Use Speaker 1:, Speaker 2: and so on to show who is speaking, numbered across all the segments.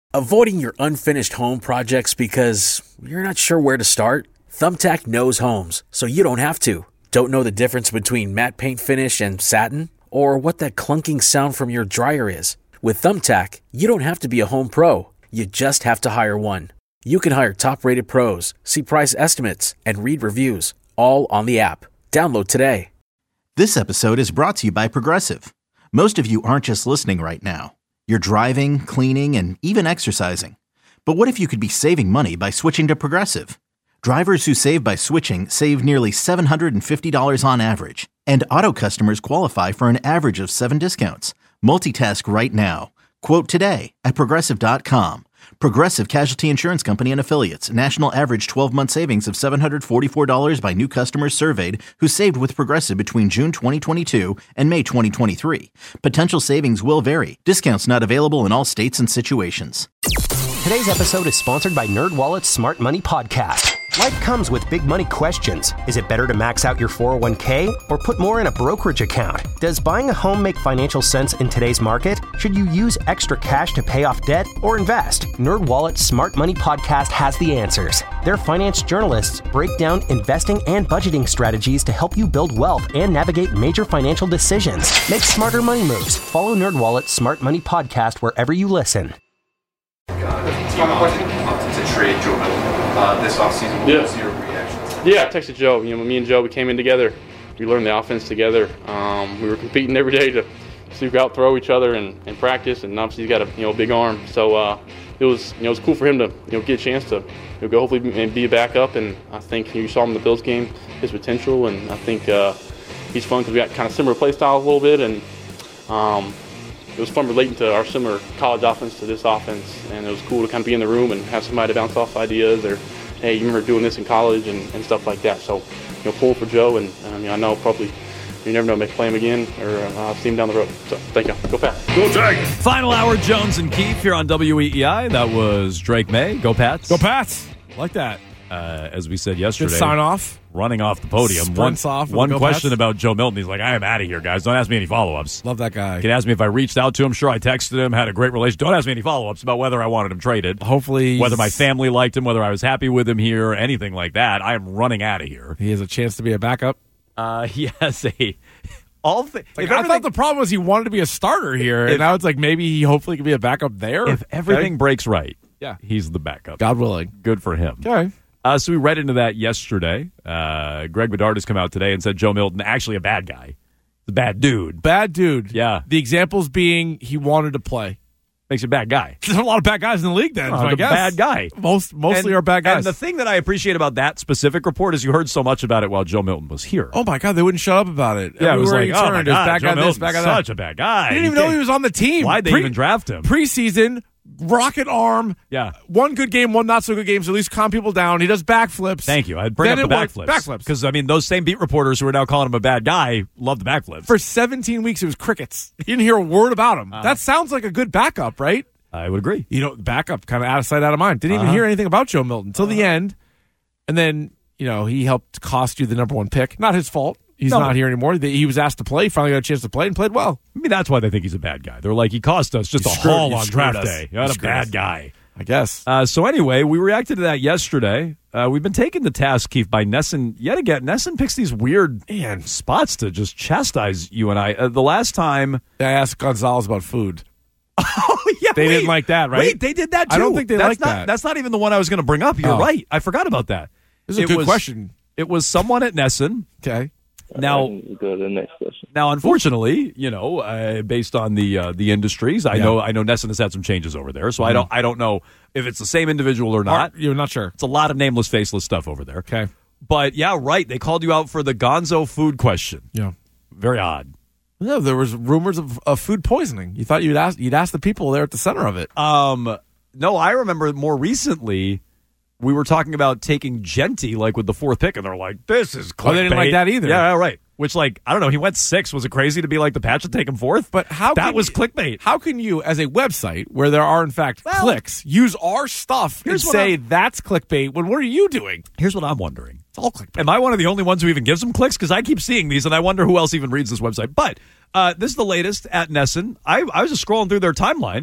Speaker 1: Avoiding your unfinished home projects because you're not sure where to start? Thumbtack knows homes, so you don't have to. Don't know the difference between matte paint finish and satin? Or what that clunking sound from your dryer is? With Thumbtack, you don't have to be a home pro. You just have to hire one. You can hire top-rated pros, see price estimates, and read reviews, all on the app. Download today.
Speaker 2: This episode is brought to you by Progressive. Most of you aren't just listening right now. You're driving, cleaning, and even exercising. But what if you could be saving money by switching to Progressive? Drivers who save by switching save nearly $750 on average. And auto customers qualify for an average of 7 discounts. Multitask right now. Quote today at Progressive.com. Progressive Casualty Insurance Company and Affiliates. National average 12-month savings of $744 by new customers surveyed who saved with Progressive between June 2022 and May 2023. Potential savings will vary. Discounts not available in all states and situations.
Speaker 3: Today's episode is sponsored by NerdWallet's Smart Money Podcast. Life comes with big money questions. Is it better to max out your 401k or put more in a brokerage account? Does buying a home make financial sense in today's market? Should you use extra cash to pay off debt or invest? NerdWallet's Smart Money Podcast has the answers. Their finance journalists break down investing and budgeting strategies to help you build wealth and navigate major financial decisions. Make smarter money moves. Follow NerdWallet's Smart Money Podcast wherever you listen.
Speaker 4: To trade Joe Milton this offseason. What was your reaction?
Speaker 5: Yeah, I texted Joe. Me and Joe, we came in together. We learned the offense together. We were competing every day to see who could out throw each other and practice. And obviously he's got a big arm, so it was cool for him to get a chance to go hopefully and be a backup. And I think you saw him in the Bills game, his potential, and I think he's fun because we got kind of similar play styles a little bit, and it was fun relating to our similar college offense to this offense, and it was cool to kind of be in the room and have somebody to bounce off ideas or, hey, you remember doing this in college and stuff like that. So, pulling for Joe, and I know probably you never know, maybe play him again or see him down the road. So, thank you. Go Pats.
Speaker 6: Go Tigers. Final hour, Jones and Keefe here on WEEI. That was Drake May. Go Pats.
Speaker 7: Go Pats. Like that.
Speaker 6: As we said yesterday.
Speaker 7: Good sign off.
Speaker 6: Running off the podium.
Speaker 7: Sprints off.
Speaker 6: One question about Joe Milton. He's like, I am out of here, guys. Don't ask me any follow-ups.
Speaker 7: Love that guy.
Speaker 6: You can ask me if I reached out to him. Sure, I texted him, had a great relation. Don't ask me any follow-ups about whether I wanted him traded.
Speaker 7: Hopefully.
Speaker 6: Whether my family liked him, whether I was happy with him here, anything like that. I am running out of here.
Speaker 7: He has a chance to be a backup?
Speaker 6: He has a...
Speaker 7: I thought the problem was he wanted to be a starter here, and now it's like maybe he hopefully can be a backup there.
Speaker 6: If everything breaks right,
Speaker 7: yeah,
Speaker 6: he's the backup.
Speaker 7: God willing.
Speaker 6: Good for him.
Speaker 7: Okay.
Speaker 6: So we read into that yesterday. Greg Bedard has come out today and said Joe Milton, actually a bad guy. A bad dude.
Speaker 7: Bad dude.
Speaker 6: Yeah.
Speaker 7: The examples being he wanted to play.
Speaker 6: Makes you a bad guy.
Speaker 7: There's a lot of bad guys in the league then, I guess.
Speaker 6: Bad guy.
Speaker 7: Mostly are bad guys.
Speaker 6: And the thing that I appreciate about that specific report is you heard so much about it while Joe Milton was here.
Speaker 7: Oh, my God. They wouldn't shut up about it.
Speaker 6: Yeah, it was like, oh, my God,
Speaker 7: bad
Speaker 6: Joe
Speaker 7: guy
Speaker 6: Milton's
Speaker 7: this, bad guy that.
Speaker 6: Such a bad guy.
Speaker 7: They didn't even know he was on the team.
Speaker 6: Why'd they even draft him?
Speaker 7: Preseason, rocket arm.
Speaker 6: Yeah.
Speaker 7: One good game, one not so good game, so at least calm people down. He does backflips.
Speaker 6: Thank you. I'd bring up the backflips.
Speaker 7: Backflips.
Speaker 6: Because, those same beat reporters who are now calling him a bad guy love the backflips.
Speaker 7: For 17 weeks, it was crickets. You didn't hear a word about him. That sounds like a good backup, right?
Speaker 6: I would agree.
Speaker 7: Backup, kind of out of sight, out of mind. Didn't even hear anything about Joe Milton until the end. And then, he helped cost you the number one pick. Not his fault. He's not here anymore. He was asked to play, finally got a chance to play, and played well.
Speaker 6: That's why they think he's a bad guy. They're like, he cost us just a haul on draft day. You're not a bad guy.
Speaker 7: I guess.
Speaker 6: So anyway, we reacted to that yesterday. We've been taken to task, Keith, by Nesson yet again. Nesson picks these weird spots to just chastise you and I. The last time...
Speaker 7: I asked Gonzalez about food.
Speaker 6: Oh, yeah.
Speaker 7: They didn't like that, right?
Speaker 6: Wait, they did that too.
Speaker 7: I don't think they liked that.
Speaker 6: That's not even the one I was going to bring up. You're right. I forgot about that.
Speaker 7: This is a good question.
Speaker 6: It was someone at Nesson.
Speaker 7: Okay.
Speaker 6: Now,
Speaker 8: go to the next question.
Speaker 6: Now, unfortunately, based on the industries, I know Nesson has had some changes over there, so I don't know if it's the same individual or not.
Speaker 7: You're not sure.
Speaker 6: It's a lot of nameless, faceless stuff over there.
Speaker 7: Okay.
Speaker 6: But yeah, right. They called you out for the Gonzo food question.
Speaker 7: Yeah.
Speaker 6: Very odd.
Speaker 7: No, there was rumors of food poisoning. You thought you'd ask the people there at the center of it.
Speaker 6: No, I remember more recently we were talking about taking Genty with the 4th pick, and they're like, "This is clickbait."
Speaker 7: Oh, they didn't like that either.
Speaker 6: Yeah, right. Which, I don't know, he went 6. Was it crazy to be like the Pats should take him 4th?
Speaker 7: But
Speaker 6: that was clickbait.
Speaker 7: How can you, as a website where there are in fact clicks, use our stuff and say that's clickbait? When what are you doing?
Speaker 6: Here's what I'm wondering.
Speaker 7: It's all clickbait.
Speaker 6: Am I one of the only ones who even gives them clicks? Because I keep seeing these, and I wonder who else even reads this website. But this is the latest at Nesson. I was just scrolling through their timeline,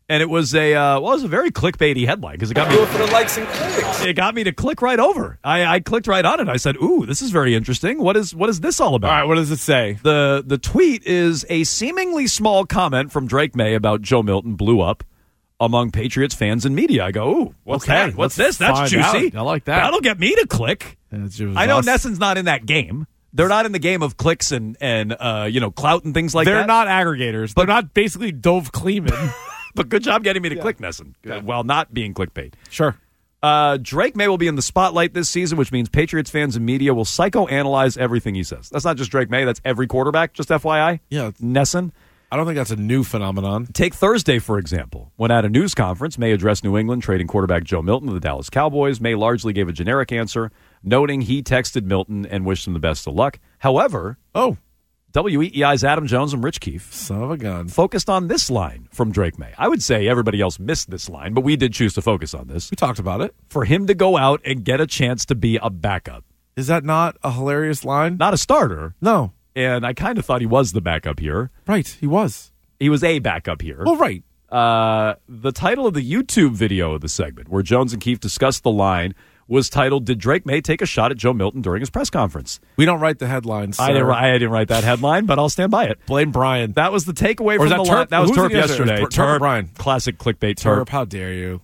Speaker 6: And it was it was a very clickbaity headline because it got me
Speaker 8: for the likes and clicks.
Speaker 6: It got me to click right over. I clicked right on it. I said, "Ooh, this is very interesting. What is this all about?"
Speaker 7: All right, what does it say?
Speaker 6: The tweet is a seemingly small comment from Drake May about Joe Milton blew up among Patriots fans and media. I go, "Ooh, what's that? What's this? That's juicy.
Speaker 7: I like that.
Speaker 6: That'll get me to click." I know Nesson's not in that game. They're not in the game of clicks and clout and things like that.
Speaker 7: They're not aggregators. They're not basically Dove Kleeman.
Speaker 6: But good job getting me to click, Nesson, while not being clickbait.
Speaker 7: Sure.
Speaker 6: Drake May will be in the spotlight this season, which means Patriots fans and media will psychoanalyze everything he says. That's not just Drake May. That's every quarterback, just FYI.
Speaker 7: Yeah.
Speaker 6: Nesson.
Speaker 7: I don't think that's a new phenomenon.
Speaker 6: Take Thursday, for example. When at a news conference, May addressed New England, trading quarterback Joe Milton to the Dallas Cowboys. May largely gave a generic answer, noting he texted Milton and wished him the best of luck. However... WEEI's Adam Jones and Rich Keefe,
Speaker 7: son of a gun,
Speaker 6: focused on this line from Drake May. I would say everybody else missed this line, but we did choose to focus on this.
Speaker 7: We talked about it.
Speaker 6: For him to go out and get a chance to be a backup.
Speaker 7: Is that not a hilarious line?
Speaker 6: Not a starter.
Speaker 7: No.
Speaker 6: And I kind of thought he was the backup here.
Speaker 7: Right, he was.
Speaker 6: He was a backup here.
Speaker 7: Well, right.
Speaker 6: The title of the YouTube video of the segment, where Jones and Keefe discussed the line, was titled, "Did Drake May take a shot at Joe Milton during his press conference?"
Speaker 7: We don't write the headlines.
Speaker 6: I didn't write that headline, but I'll stand by it.
Speaker 7: Blame Brian.
Speaker 6: That was the takeaway from the line. That was Terp yesterday.
Speaker 7: Terp Brian.
Speaker 6: Classic clickbait Terp.
Speaker 7: How dare you?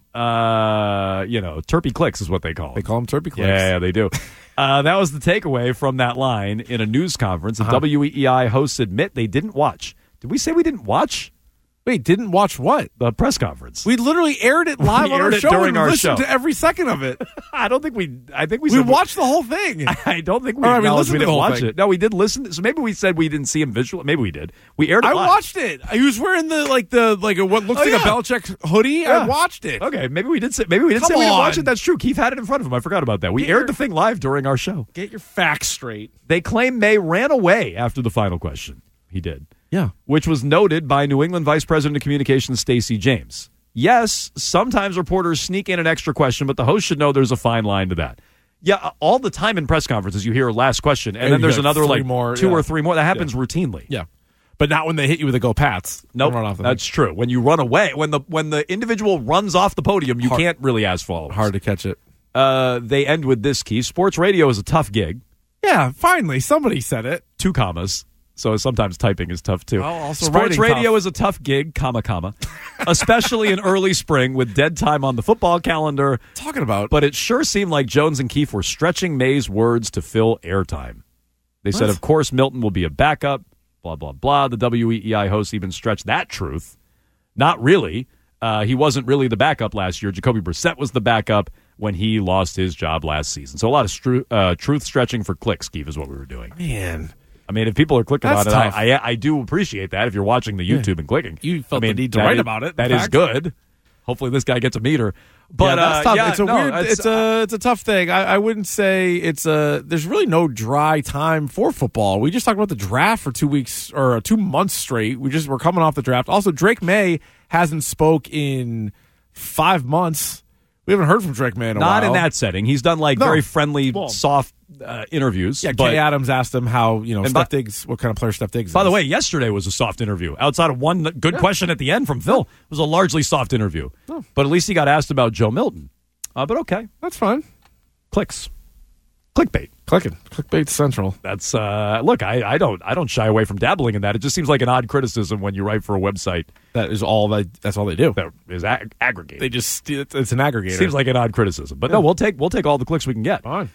Speaker 6: Terpy clicks is what they call him.
Speaker 7: They call him Terpy clicks.
Speaker 6: Yeah, they do. That was the takeaway from that line in a news conference. And WEEI hosts admit they didn't watch. Did we say we didn't watch?
Speaker 7: Wait, didn't watch what?
Speaker 6: The press conference.
Speaker 7: We literally aired it live on our show
Speaker 6: during
Speaker 7: and
Speaker 6: our
Speaker 7: listened
Speaker 6: show.
Speaker 7: to every second of it.
Speaker 6: I think we
Speaker 7: watched the whole thing.
Speaker 6: I don't think we acknowledged we didn't watch it. No, we did listen. So maybe we said we didn't see him visual. Maybe we did. We aired it live.
Speaker 7: I watched it. He was wearing what looks like a Belichick hoodie. Yeah. I watched it.
Speaker 6: Okay, maybe we did say we didn't watch it. That's true. Keith had it in front of him. I forgot about that. We aired the thing live during our show.
Speaker 7: Get your facts straight.
Speaker 6: They claim May ran away after the final question. He did.
Speaker 7: Yeah.
Speaker 6: Which was noted by New England Vice President of Communications Stacey James. Yes, sometimes reporters sneak in an extra question, but the host should know there's a fine line to that. Yeah, all the time in press conferences you hear last question, and then there's another two or three more. That happens routinely.
Speaker 7: Yeah. But not when they hit you with a go Pats.
Speaker 6: Nope, that's true. When you run away, when the individual runs off the podium, you can't really ask follow-ups.
Speaker 7: Hard to catch it.
Speaker 6: They end with this key. Sports radio is a tough gig.
Speaker 7: Yeah, finally, somebody said it.
Speaker 6: 2 commas. So sometimes typing is tough, too.
Speaker 7: Also
Speaker 6: Sports radio is a tough gig, comma, especially in early spring with dead time on the football calendar.
Speaker 7: Talking about.
Speaker 6: But it sure seemed like Jones and Keefe were stretching May's words to fill airtime. They said, of course, Milton will be a backup, blah, blah, blah. The WEEI host even stretched that truth. Not really. He wasn't really the backup last year. Jacoby Brissett was the backup when he lost his job last season. So a lot of truth stretching for clicks, Keefe, is what we were doing.
Speaker 7: Man.
Speaker 6: I mean, if people are clicking
Speaker 7: That's
Speaker 6: on it,
Speaker 7: tough.
Speaker 6: I do appreciate that if you're watching the YouTube and clicking.
Speaker 7: You felt the need to write about it.
Speaker 6: That is good. Hopefully this guy gets a meter. But
Speaker 7: that's tough. It's a tough thing. I wouldn't say there's really no dry time for football. We just talked about the draft for 2 weeks or 2 months straight. We're coming off the draft. Also, Drake May hasn't spoke in 5 months. We haven't heard from Drake May in a while.
Speaker 6: Not in that setting. He's done very friendly, soft interviews.
Speaker 7: Yeah, Kay Adams asked him how, Steph Diggs, what kind of player Steph Diggs is.
Speaker 6: By the way, yesterday was a soft interview. Outside of one good question at the end from Phil, it was a largely soft interview. Oh. But at least he got asked about Joe Milton. But okay.
Speaker 7: That's fine.
Speaker 6: Clicks. Clickbait.
Speaker 7: Clickbait central.
Speaker 6: That's look, I don't shy away from dabbling in that. It just seems like an odd criticism when you write for a website.
Speaker 7: That's all they do.
Speaker 6: That is aggregate.
Speaker 7: It's an aggregator.
Speaker 6: Seems like an odd criticism. But no, we'll take all the clicks we can get.
Speaker 7: Fine.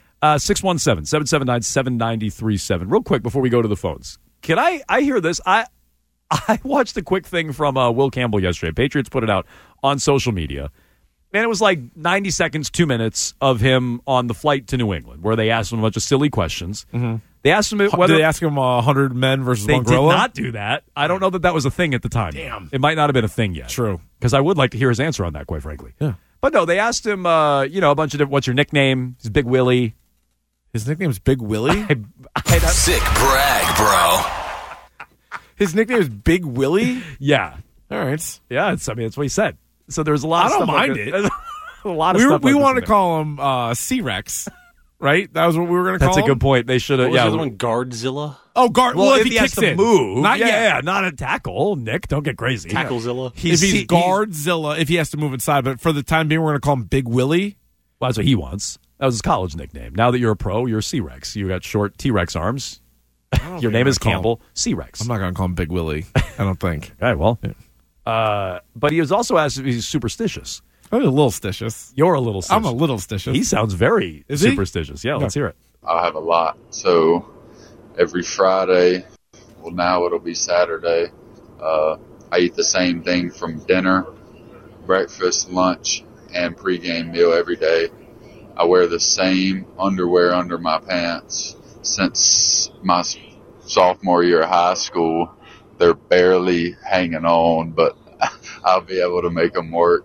Speaker 6: 617-779-7937. Real quick before we go to the phones. Can I hear this? I watched a quick thing from Will Campbell yesterday. Patriots put it out on social media. And it was like 90 seconds, 2 minutes of him on the flight to New England, where they asked him a bunch of silly questions. Mm-hmm. They asked him whether...
Speaker 7: Did they ask him 100 men versus one gorilla?
Speaker 6: They did not do that. I don't know that was a thing at the time.
Speaker 7: Damn.
Speaker 6: It might not have been a thing yet.
Speaker 7: True.
Speaker 6: Because I would like to hear his answer on that, quite frankly.
Speaker 7: Yeah.
Speaker 6: But no, they asked him, a bunch of different... What's your nickname? He's Big Willie.
Speaker 7: His nickname's Big Willie?
Speaker 9: Sick brag, bro.
Speaker 7: His nickname is Big Willie?
Speaker 6: Yeah.
Speaker 7: All right.
Speaker 6: Yeah, that's what he said. So there's a lot of
Speaker 7: stuff.
Speaker 6: I don't mind it. A lot of stuff.
Speaker 7: We wanted to call him C-Rex, right? That was what we were going to call him.
Speaker 6: That's a good point. They should have.
Speaker 8: What was the other one? Guardzilla?
Speaker 7: Oh, guard.
Speaker 6: Well,
Speaker 7: if
Speaker 6: he
Speaker 7: he
Speaker 6: has
Speaker 7: kicks
Speaker 6: to
Speaker 7: in.
Speaker 6: move.
Speaker 7: Not yet.
Speaker 6: Yeah, not a tackle. Nick, don't get crazy.
Speaker 8: Tacklezilla.
Speaker 7: If he's Guardzilla, if he has to move inside. But for the time being, we're going to call him Big Willie.
Speaker 6: Well, that's what he wants. That was his college nickname. Now that you're a pro, you're C-Rex. You got short T-Rex arms. Your name is Campbell. C-Rex.
Speaker 7: I'm not going to call him Big Willie. I don't think.
Speaker 6: Okay, well. But he was also asked if he's superstitious.
Speaker 7: I'm a little stitious.
Speaker 6: You're a little stitious.
Speaker 7: I'm a little stitious.
Speaker 6: He sounds very superstitious. Yeah, let's hear it.
Speaker 10: I have a lot. So every Friday, well, now it'll be Saturday, I eat the same thing from dinner, breakfast, lunch, and pregame meal every day. I wear the same underwear under my pants since my sophomore year of high school. They're barely hanging on, but I'll be able to make them work.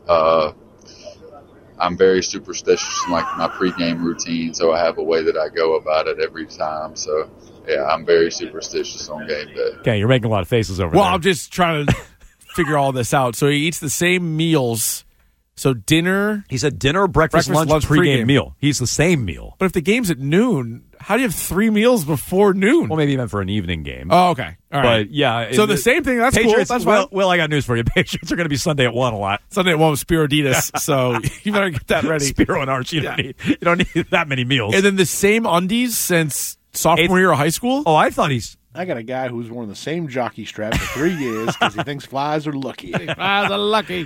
Speaker 10: I'm very superstitious in like my pregame routine, so I have a way that I go about it every time. So, yeah, I'm very superstitious on game day.
Speaker 6: Okay, you're making a lot of faces over there.
Speaker 7: Well, I'm just trying to figure all this out. So he eats the same meals. So dinner.
Speaker 6: He said dinner, breakfast, lunch, pregame meal. He's the same meal.
Speaker 7: But if the game's at noon, how do you have 3 meals before noon?
Speaker 6: Well, maybe he meant for an evening game.
Speaker 7: Oh, okay. All right.
Speaker 6: But, yeah.
Speaker 7: So the same thing. That's
Speaker 6: Patriots,
Speaker 7: cool. That's fine.
Speaker 6: Well, I got news for you. Patriots are going to be Sunday at 1 a lot.
Speaker 7: Sunday at 1 with Spiroditas. So you better get that ready.
Speaker 6: Spiro and Arch. You don't need that many meals.
Speaker 7: And then the same undies since sophomore year of high school?
Speaker 6: Oh, I thought he's...
Speaker 8: I got a guy who's worn the same jockey strap for 3 years because he thinks flies are lucky.
Speaker 7: Flies are lucky.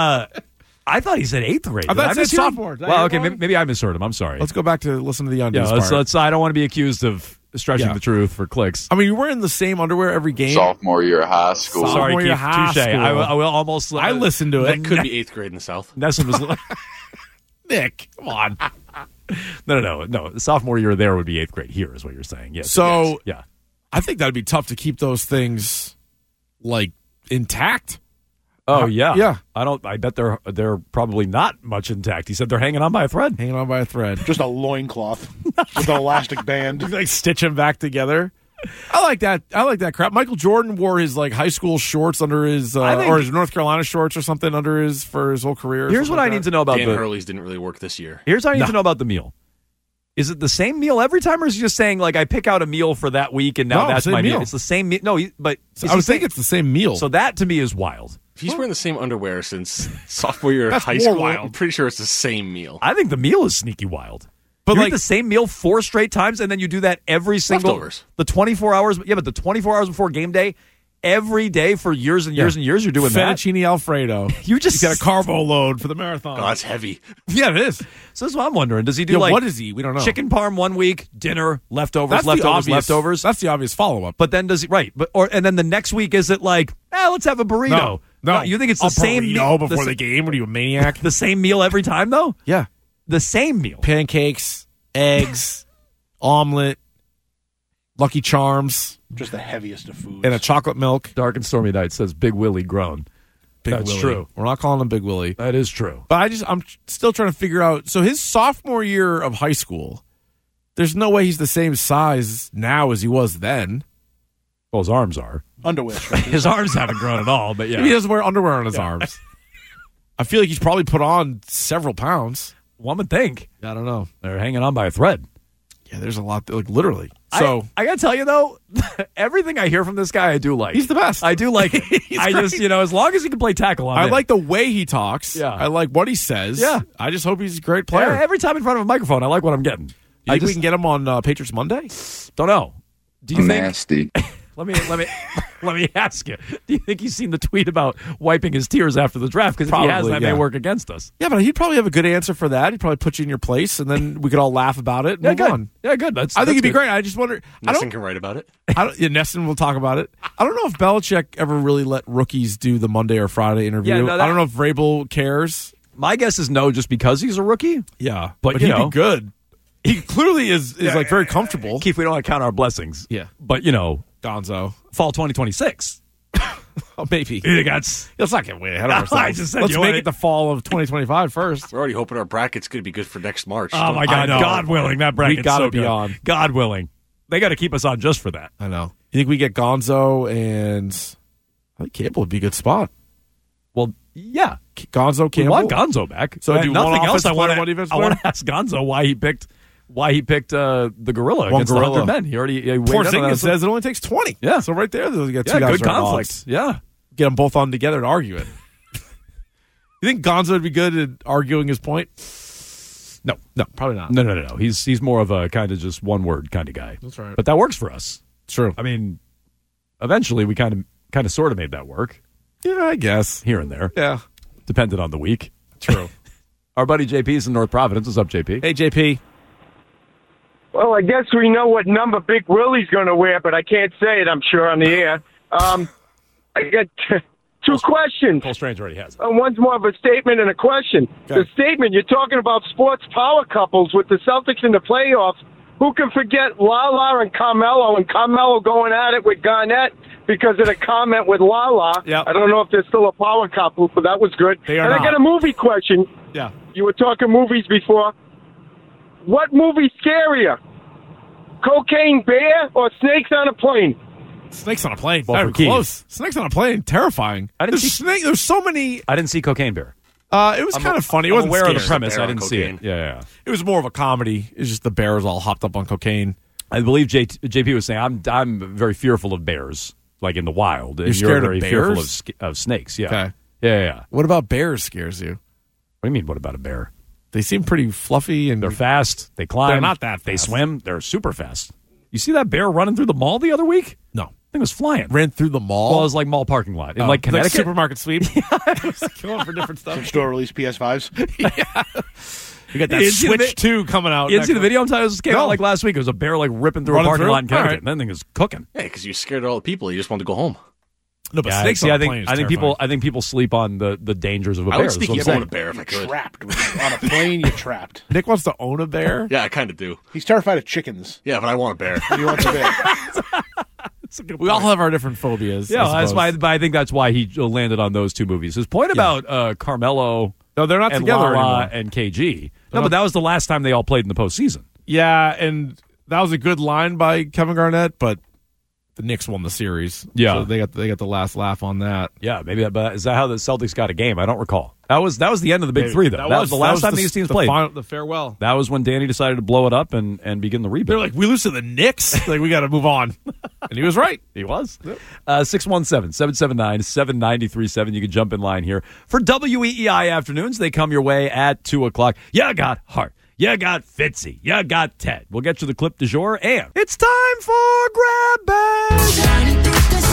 Speaker 6: I thought he said 8th grade.
Speaker 7: I thought he said sophomore.
Speaker 6: Well, okay, maybe I misheard him. I'm sorry.
Speaker 7: Let's go back to listen to the undies
Speaker 6: Yeah,
Speaker 7: part.
Speaker 6: let's, I don't want to be accused of stretching the truth for clicks.
Speaker 7: I mean, you're wearing the same underwear every game.
Speaker 10: Sophomore year of high school.
Speaker 6: Sorry,
Speaker 7: Sophomore year
Speaker 6: Keith.
Speaker 7: high
Speaker 6: Touche.
Speaker 7: school.
Speaker 6: I will almost...
Speaker 7: I listened to it.
Speaker 8: That could be 8th grade in the South.
Speaker 6: Nesson was...
Speaker 7: Nick, come on.
Speaker 6: No. Sophomore year there would be 8th grade here is what you're saying. Yes.
Speaker 7: So,
Speaker 6: yes. Yeah.
Speaker 7: I think that'd be tough to keep those things, like, intact.
Speaker 6: Oh, yeah.
Speaker 7: Yeah.
Speaker 6: I bet they're probably not much intact. He said they're hanging on by a thread.
Speaker 7: Hanging on by a thread.
Speaker 8: Just a loincloth with an elastic band.
Speaker 7: Like, stitch them back together. I like that crap. Michael Jordan wore his like high school shorts under his or his North Carolina shorts or something under his for his whole career.
Speaker 6: Here's what I need to know about
Speaker 8: Dan Hurley's didn't really work this year.
Speaker 6: Here's what I need to know about the meal. Is it the same meal every time, or is he just saying like I pick out a meal for that week and now that's my meal? It's the same meal. No, but
Speaker 7: I would think it's the same meal.
Speaker 6: So that to me is wild.
Speaker 8: If he's wearing the same underwear since sophomore year of high school, I'm pretty sure it's the same meal.
Speaker 6: I think the meal is sneaky wild. But you eat the same meal 4 straight times, and then you do that every single
Speaker 8: leftovers.
Speaker 6: The 24 hours. Yeah, but the 24 hours before game day, every day for years and years and years, you're doing
Speaker 7: fettuccine Alfredo.
Speaker 6: You
Speaker 7: got a carbo load for the marathon.
Speaker 8: Oh, that's heavy.
Speaker 7: Yeah, it is.
Speaker 6: So that's what I'm wondering. Does he do
Speaker 7: what does he? We don't know.
Speaker 6: Chicken parm 1 week, dinner, leftovers,
Speaker 7: That's
Speaker 6: leftovers.
Speaker 7: That's the obvious follow up.
Speaker 6: But then does he and then the next week is it like, let's have a burrito?
Speaker 7: No.
Speaker 6: You think it's the same meal
Speaker 7: before the game? What are you, a maniac?
Speaker 6: The same meal every time though?
Speaker 7: Yeah,
Speaker 6: the same meal.
Speaker 7: Pancakes, eggs, omelet, Lucky Charms,
Speaker 8: just the heaviest of foods,
Speaker 7: and a chocolate milk.
Speaker 6: Dark and Stormy Night says Big Willie grown. That's true.
Speaker 7: We're not calling him Big Willie.
Speaker 6: That is true.
Speaker 7: But I'm still trying to figure out. So his sophomore year of high school, there's no way he's the same size now as he was then.
Speaker 6: Well, his arms are.
Speaker 8: Underwear.
Speaker 6: His arms haven't grown at all, but yeah.
Speaker 7: He doesn't wear underwear on his arms. I feel like he's probably put on several pounds.
Speaker 6: One would think.
Speaker 7: I don't know.
Speaker 6: They're hanging on by a thread.
Speaker 7: Yeah, there's a lot, like literally. So
Speaker 6: I got to tell you, though, everything I hear from this guy, I do like.
Speaker 7: He's the best.
Speaker 6: I do like it. I just, as long as he can play tackle on
Speaker 7: I like the way he talks.
Speaker 6: Yeah.
Speaker 7: I like what he says.
Speaker 6: Yeah.
Speaker 7: I just hope he's a great player.
Speaker 6: Yeah, every time in front of a microphone, I like what I'm getting.
Speaker 7: You think we can get him on Patriots Monday?
Speaker 6: Don't know. Do you
Speaker 10: Nasty.
Speaker 6: Let me ask you. Do you think he's seen the tweet about wiping his tears after the draft? Because if he has, that may work against us.
Speaker 7: Yeah, but he'd probably have a good answer for that. He'd probably put you in your place, and then we could all laugh about it and move on.
Speaker 6: Yeah, good.
Speaker 7: I think it'd be great. I just wonder.
Speaker 8: Nesson can write about it.
Speaker 7: Nesson will talk about it. I don't know if Belichick ever really let rookies do the Monday or Friday interview.
Speaker 6: Yeah, no,
Speaker 7: I don't know if Vrabel cares.
Speaker 6: My guess is no, just because he's a rookie.
Speaker 7: Yeah,
Speaker 6: but
Speaker 7: he'd be good. He clearly is like very comfortable.
Speaker 6: Keith, we don't want to count our blessings.
Speaker 7: Yeah,
Speaker 6: but
Speaker 7: Gonzo.
Speaker 6: Fall 2026.
Speaker 7: Oh, maybe.
Speaker 6: Let's
Speaker 7: not get way ahead of ourselves.
Speaker 6: I just said
Speaker 7: Let's make it the fall of 2025 first.
Speaker 8: We're already hoping our bracket's going to be good for next March.
Speaker 6: Oh, my God. God willing, that bracket's
Speaker 7: we gotta
Speaker 6: so
Speaker 7: be
Speaker 6: good.
Speaker 7: on.
Speaker 6: God willing. They got to keep us on just for that.
Speaker 7: I know. You think we get Gonzo and I think Campbell would be a good spot.
Speaker 6: Well, yeah.
Speaker 7: Gonzo, Campbell.
Speaker 6: We want Gonzo back.
Speaker 7: So do
Speaker 6: nothing
Speaker 7: one
Speaker 6: else. I want
Speaker 7: to
Speaker 6: to ask Gonzo why he picked why he picked the gorilla against the 100 men. He already
Speaker 7: Porzingis says it only takes 20.
Speaker 6: Yeah.
Speaker 7: So right there, you got two guys
Speaker 6: good conflict. Yeah.
Speaker 7: Get them both on together and argue it. You think Gonzo would be good at arguing his point? No, probably not.
Speaker 6: No. He's more of a kind of just one word kind of guy.
Speaker 7: That's right.
Speaker 6: But that works for us.
Speaker 7: True.
Speaker 6: I mean, eventually we kind of sort of made that work.
Speaker 7: Yeah, I guess.
Speaker 6: Here and there.
Speaker 7: Yeah.
Speaker 6: Depended on the week.
Speaker 7: True.
Speaker 6: Our buddy JP's in North Providence. What's up, JP?
Speaker 7: Hey, JP.
Speaker 11: Well, I guess we know what number Big Willie's going to wear, but I can't say it, I'm sure, on the air. I got two questions.
Speaker 6: Cole Strange already has it.
Speaker 11: One's more of a statement and a question.
Speaker 7: Okay.
Speaker 11: The statement, you're talking about sports power couples with the Celtics in the playoffs. Who can forget Lala and Carmelo going at it with Garnett because of the comment with Lala?
Speaker 7: Yep.
Speaker 11: I don't know if they're still a power couple, but that was good.
Speaker 7: They are
Speaker 11: and
Speaker 7: not.
Speaker 11: I got a movie question.
Speaker 7: Yeah.
Speaker 11: You were talking movies before. What movie's scarier? Cocaine Bear or Snakes on a Plane?
Speaker 7: Snakes on a Plane.
Speaker 6: Well,
Speaker 7: That
Speaker 6: for
Speaker 7: was
Speaker 6: Keith.
Speaker 7: close. Snakes on a Plane. Terrifying. There's so many.
Speaker 6: I didn't see Cocaine Bear.
Speaker 7: It was kind of funny. It
Speaker 6: I'm
Speaker 7: wasn't
Speaker 6: aware of the
Speaker 7: scary.
Speaker 6: premise. I didn't see it. Yeah.
Speaker 7: It was more of a comedy. It's just the bears all hopped up on cocaine.
Speaker 6: I believe JP was saying I'm very fearful of bears, like in the wild. And
Speaker 7: You're scared of
Speaker 6: very
Speaker 7: bears?
Speaker 6: fearful of snakes. Yeah.
Speaker 7: Okay.
Speaker 6: Yeah.
Speaker 7: What about bears scares you?
Speaker 6: What do you mean? What about a bear?
Speaker 7: They seem pretty fluffy and
Speaker 6: They're fast. They climb.
Speaker 7: They're not that fast.
Speaker 6: They swim. They're super fast. You see that bear running through the mall the other week?
Speaker 7: No.
Speaker 6: Thing was flying.
Speaker 7: Ran through the mall.
Speaker 6: Well, it was like mall parking lot in like Connecticut.
Speaker 7: supermarket sweep. It was going for different stuff.
Speaker 12: Store release PS5s.
Speaker 7: You got that Switch 2 coming out.
Speaker 6: You didn't see the video? I'm telling you, it came
Speaker 7: No.
Speaker 6: out like last week. It was a bear like ripping through a
Speaker 7: Running
Speaker 6: parking
Speaker 7: through?
Speaker 6: lot in Connecticut.
Speaker 7: All right.
Speaker 6: And that thing is cooking.
Speaker 8: Yeah, because you scared all the people. You just wanted to go home.
Speaker 7: No, but
Speaker 6: Yeah,
Speaker 7: snakes
Speaker 6: see,
Speaker 7: on
Speaker 6: I
Speaker 7: a
Speaker 6: think
Speaker 7: plane is
Speaker 6: I think
Speaker 7: terrifying.
Speaker 6: people sleep on the dangers of a
Speaker 8: I
Speaker 6: bear.
Speaker 8: would
Speaker 6: is
Speaker 8: sneaky
Speaker 6: what I'm
Speaker 8: own a
Speaker 6: saying.
Speaker 8: bear if I could.
Speaker 12: Trapped. On a plane, you're trapped.
Speaker 7: Nick wants to own a bear?
Speaker 8: Yeah, I kind of do.
Speaker 12: He's terrified of chickens.
Speaker 8: Yeah, but I want a bear.
Speaker 12: He wants a bear.
Speaker 7: We all have our different phobias.
Speaker 6: Yeah,
Speaker 7: I
Speaker 6: that's why. But I think that's why he landed on those two movies. His point about Carmelo,
Speaker 7: No, they're not
Speaker 6: and
Speaker 7: together
Speaker 6: Lala
Speaker 7: anymore.
Speaker 6: and KG. No, but that was the last time they all played in the postseason.
Speaker 7: Yeah, and that was a good line by Kevin Garnett, but the Knicks won the series.
Speaker 6: Yeah.
Speaker 7: So they got the last laugh on that.
Speaker 6: Yeah, maybe that. But is that how the Celtics got a game? I don't recall. That was the end of the Big Three, though. That was the last time these teams played.
Speaker 7: The farewell.
Speaker 6: That was when Danny decided to blow it up and begin the rebuild.
Speaker 7: They're like, we lose to the Knicks. Like, we got to move on. And he was right.
Speaker 6: He was. 617-779-7937. You can jump in line here. For WEEI afternoons, they come your way at 2 o'clock. You got Hart. You got Fitzy. You got Ted. We'll get you the clip du jour, and it's time for Grab Bag.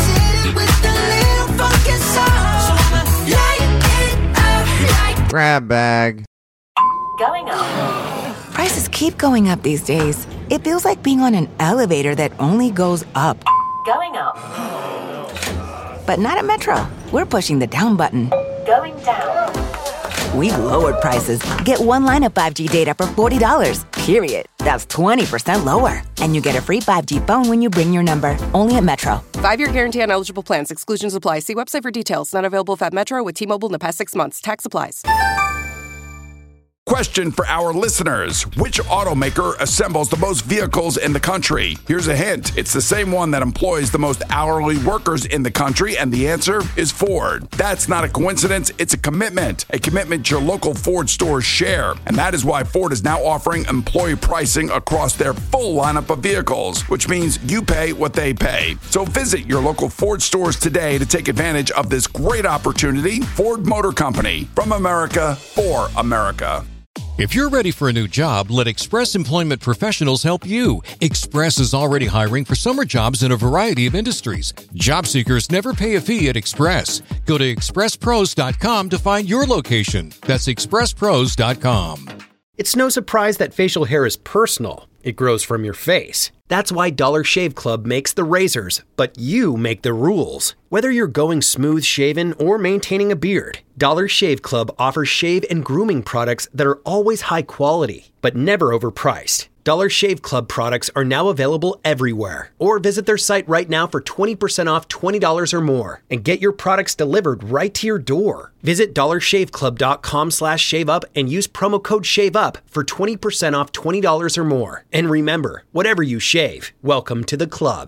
Speaker 13: Grab bag.
Speaker 14: Going up. Prices keep going up these days. It feels like being on an elevator that only goes up. Going up. But not at Metro. We're pushing the down button. Going down. We've lowered prices. Get one line of 5G data for $40, period. That's 20% lower. And you get a free 5G phone when you bring your number. Only at Metro.
Speaker 15: 5-year guarantee on eligible plans. Exclusions apply. See website for details. Not available at Metro with T-Mobile in the past 6 months. Tax applies.
Speaker 16: Question for our listeners. Which automaker assembles the most vehicles in the country? Here's a hint. It's the same one that employs the most hourly workers in the country, and the answer is Ford. That's not a coincidence. It's a commitment your local Ford stores share. And that is why Ford is now offering employee pricing across their full lineup of vehicles, which means you pay what they pay. So visit your local Ford stores today to take advantage of this great opportunity. Ford Motor Company, from America, for America.
Speaker 17: If you're ready for a new job, let Express Employment Professionals help you. Express is already hiring for summer jobs in a variety of industries. Job seekers never pay a fee at Express. Go to expresspros.com to find your location. That's expresspros.com.
Speaker 18: It's no surprise that facial hair is personal. It grows from your face. That's why Dollar Shave Club makes the razors, but you make the rules. Whether you're going smooth shaven or maintaining a beard, Dollar Shave Club offers shave and grooming products that are always high quality, but never overpriced. Dollar Shave Club products are now available everywhere. Or visit their site right now for 20% off $20 or more and get your products delivered right to your door. Visit dollarshaveclub.com/shaveup and use promo code SHAVEUP for 20% off $20 or more. And remember, whatever you shave, welcome to the club.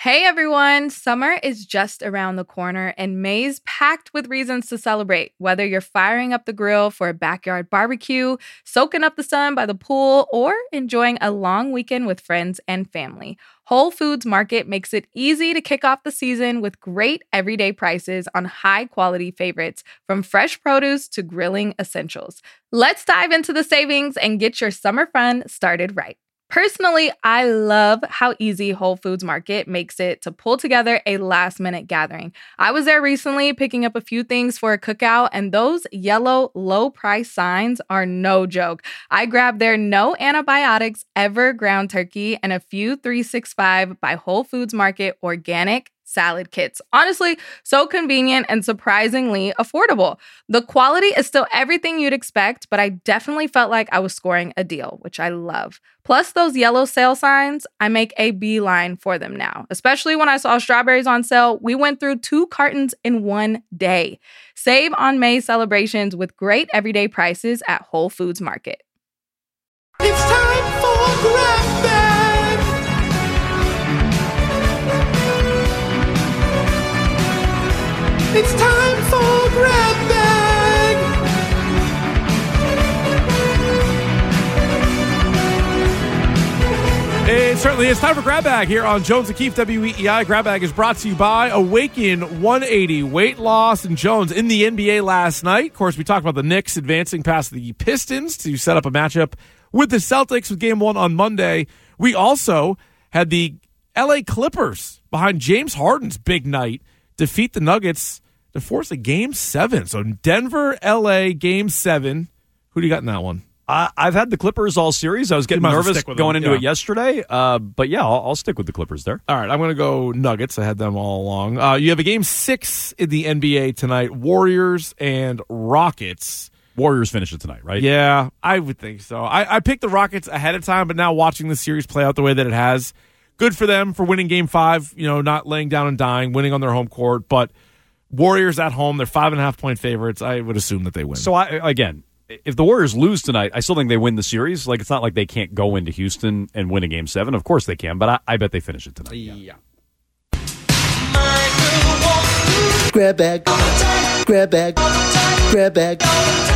Speaker 13: Hey everyone, summer is just around the corner and May's packed with reasons to celebrate. Whether you're firing up the grill for a backyard barbecue, soaking up the sun by the pool, or enjoying a long weekend with friends and family, Whole Foods Market makes it easy to kick off the season with great everyday prices on high-quality favorites, from fresh produce to grilling essentials. Let's dive into the savings and get your summer fun started right. Personally, I love how easy Whole Foods Market makes it to pull together a last-minute gathering. I was there recently picking up a few things for a cookout, and those yellow low-price signs are no joke. I grabbed their no antibiotics ever ground turkey and a few 365 by Whole Foods Market organic salad kits. Honestly, so convenient and surprisingly affordable. The quality is still everything you'd expect, but I definitely felt like I was scoring a deal, which I love. Plus those yellow sale signs, I make a beeline for them now. Especially when I saw strawberries on sale, we went through 2 cartons in one day. Save on May celebrations with great everyday prices at Whole Foods Market.
Speaker 19: It's time for Grab Bag. It's time for Grab Bag.
Speaker 7: It certainly is time for Grab Bag here on Jones and Keefe WEEI. Grab Bag is brought to you by Awaken 180 Weight Loss and Jones in the NBA last night. Of course, we talked about the Knicks advancing past the Pistons to set up a matchup with the Celtics with Game 1 on Monday. We also had the LA Clippers behind James Harden's big night defeat the Nuggets to force a Game 7. So Denver, LA, Game 7. Who do you got in that one?
Speaker 6: I've had the Clippers all series. I was getting nervous going into it yesterday. But yeah, I'll stick with the Clippers there.
Speaker 7: All right, I'm going to go Nuggets. I had them all along. You have a Game 6 in the NBA tonight. Warriors and Rockets.
Speaker 6: Warriors finish it tonight, right?
Speaker 7: Yeah, I would think so. I picked the Rockets ahead of time, but now watching the series play out the way that it has, good for them for winning Game 5, not laying down and dying, winning on their home court. But Warriors at home, they're 5.5-point favorites. I would assume that they win.
Speaker 6: So, again, if the Warriors lose tonight, I still think they win the series. Like, it's not like they can't go into Houston and win a Game 7. Of course they can, but I bet they finish it tonight.
Speaker 7: Yeah.
Speaker 19: Grab Bag. Grab Bag. Grab Bag.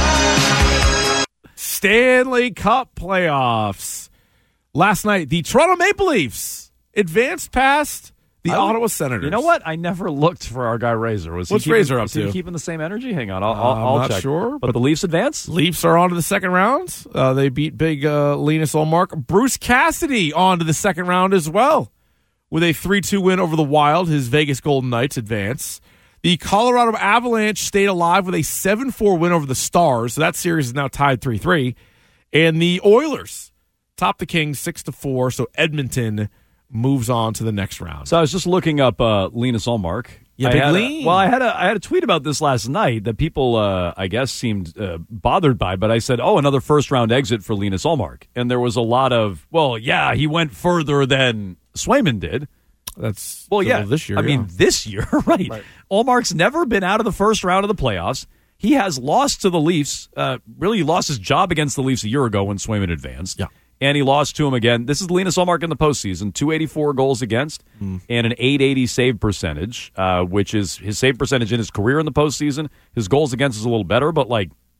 Speaker 7: Stanley Cup playoffs. Last night, the Toronto Maple Leafs advanced past the Ottawa Senators.
Speaker 6: You know what? I never looked for our guy Razor.
Speaker 7: What's Razor up to?
Speaker 6: Is he keeping the same energy? Hang on, I'll
Speaker 7: I'm
Speaker 6: check.
Speaker 7: not sure.
Speaker 6: But the Leafs advance?
Speaker 7: Leafs are on to the second round. They beat big Linus Ullmark. Bruce Cassidy on to the second round as well with a 3-2 win over the Wild. His Vegas Golden Knights advance. The Colorado Avalanche stayed alive with a 7-4 win over the Stars. So that series is now tied 3-3. And the Oilers topped the Kings 6-4. So Edmonton moves on to the next round.
Speaker 6: So I was just looking up Linus Ullmark.
Speaker 7: Yeah, big Lean.
Speaker 6: I had a tweet about this last night that people, I guess, seemed bothered by. But I said, another first-round exit for Linus Ullmark. And there was a lot of, he went further than Swayman did.
Speaker 7: That's
Speaker 6: this
Speaker 7: year.
Speaker 6: This year, right. Ullmark's never been out of the first round of the playoffs. He has lost to the Leafs. Really, he lost his job against the Leafs a year ago when Swayman advanced.
Speaker 7: Yeah.
Speaker 6: And he lost to him again. This is Linus Ullmark in the postseason. 284 goals against and an 880 save percentage, which is his save percentage in his career in the postseason. His goals against is a little better, but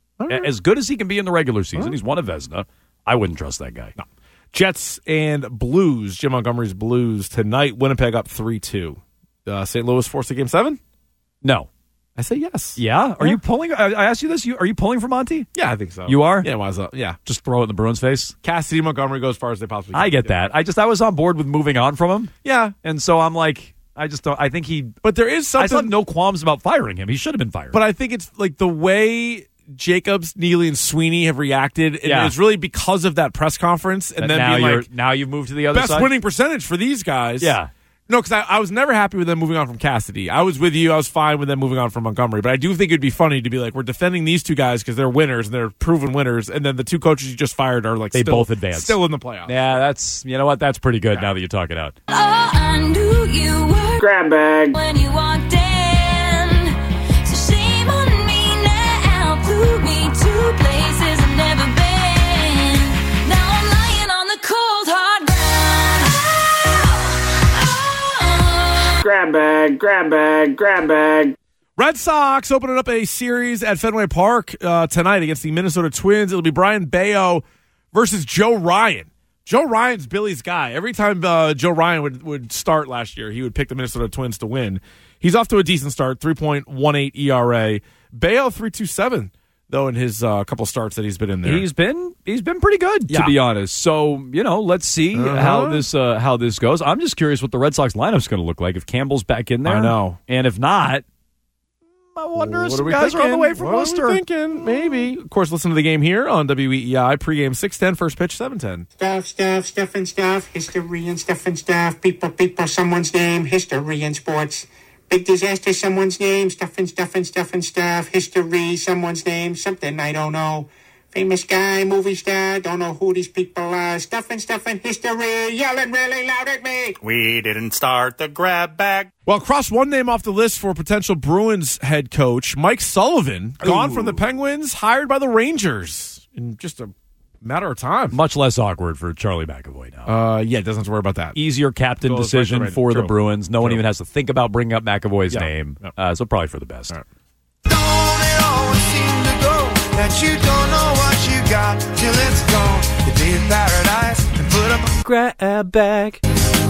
Speaker 6: as good as he can be in the regular season, he's won a Vezina. I wouldn't trust that guy.
Speaker 7: No. Jets and Blues, Jim Montgomery's Blues tonight. Winnipeg up 3-2. St. Louis forced a Game 7?
Speaker 6: No.
Speaker 7: I say yes.
Speaker 6: Yeah? Are you pulling? I asked you this. Are you pulling for Monty?
Speaker 7: Yeah, I think so.
Speaker 6: You are?
Speaker 7: Yeah, why is that? Yeah.
Speaker 6: Just throw it in the Bruins' face?
Speaker 7: Cassidy Montgomery goes as far as they possibly can.
Speaker 6: I get that. I was on board with moving on from him.
Speaker 7: Yeah.
Speaker 6: And so I'm like, I just don't. I think he.
Speaker 7: But there is something.
Speaker 6: I still have no qualms about firing him. He should have been fired.
Speaker 7: But I think it's like the way Jacobs, Neely, and Sweeney have reacted. And it's really because of that press conference. And then
Speaker 6: now you've moved to the other
Speaker 7: best
Speaker 6: side.
Speaker 7: Winning percentage for these guys.
Speaker 6: Yeah.
Speaker 7: No, because I was never happy with them moving on from Cassidy. I was with you. I was fine with them moving on from Montgomery. But I do think it'd be funny to be like, we're defending these two guys because they're winners and they're proven winners. And then the two coaches you just fired are
Speaker 6: they both advanced.
Speaker 7: Still in the playoffs.
Speaker 6: Yeah, that's, you know what? That's pretty good now that you talk it out.
Speaker 19: Oh, I knew you were
Speaker 12: Grab Bag.
Speaker 19: When you walked in. So shame on me now. Blew me to places I've never been. Now I'm lying on the cold hard ground.
Speaker 20: grab bag.
Speaker 7: Red Sox opening up a series at Fenway Park tonight against the Minnesota Twins. It'll be Brian Bayo versus Joe Ryan. Joe Ryan's Billy's guy. Every time Joe Ryan would start last year, he would pick the Minnesota Twins to win. He's off to a decent start, 3.18 ERA. Bayo 3.27 though in his couple starts that he's been in there.
Speaker 6: He's been pretty good, to be honest. So, let's see how this goes. I'm just curious what the Red Sox lineup's going to look like if Campbell's back in there.
Speaker 7: I know.
Speaker 6: And if not, I wonder if some guys are on the way from Worcester.
Speaker 7: What are we thinking? Maybe. Of course, listen to the game here on WEEI. Pregame 6:10, first pitch 7:10.
Speaker 20: Stuff and stuff. History and stuff and stuff. People, someone's name. History and sports. Big disaster, someone's name. Stuff and stuff and stuff and stuff. History, someone's name. Something I don't know. Famous guy, movie star. Don't know who these people are. Stuff and history. Yelling really loud at me.
Speaker 21: We didn't start the grab bag.
Speaker 7: Well, cross one name off the list for potential Bruins head coach, Mike Sullivan, gone from the Penguins, hired by the Rangers in just a matter of time.
Speaker 6: Much less awkward for Charlie McAvoy now.
Speaker 7: Yeah, doesn't have to worry about that.
Speaker 6: Easier captain decision
Speaker 7: right,
Speaker 6: for
Speaker 7: true.
Speaker 6: the Bruins. No one even has to think about bringing up McAvoy's
Speaker 7: Yeah.
Speaker 6: name. So probably for the best.
Speaker 7: All right.
Speaker 22: That you don't know what you got till it's gone. You did paradise and put up a grab bag.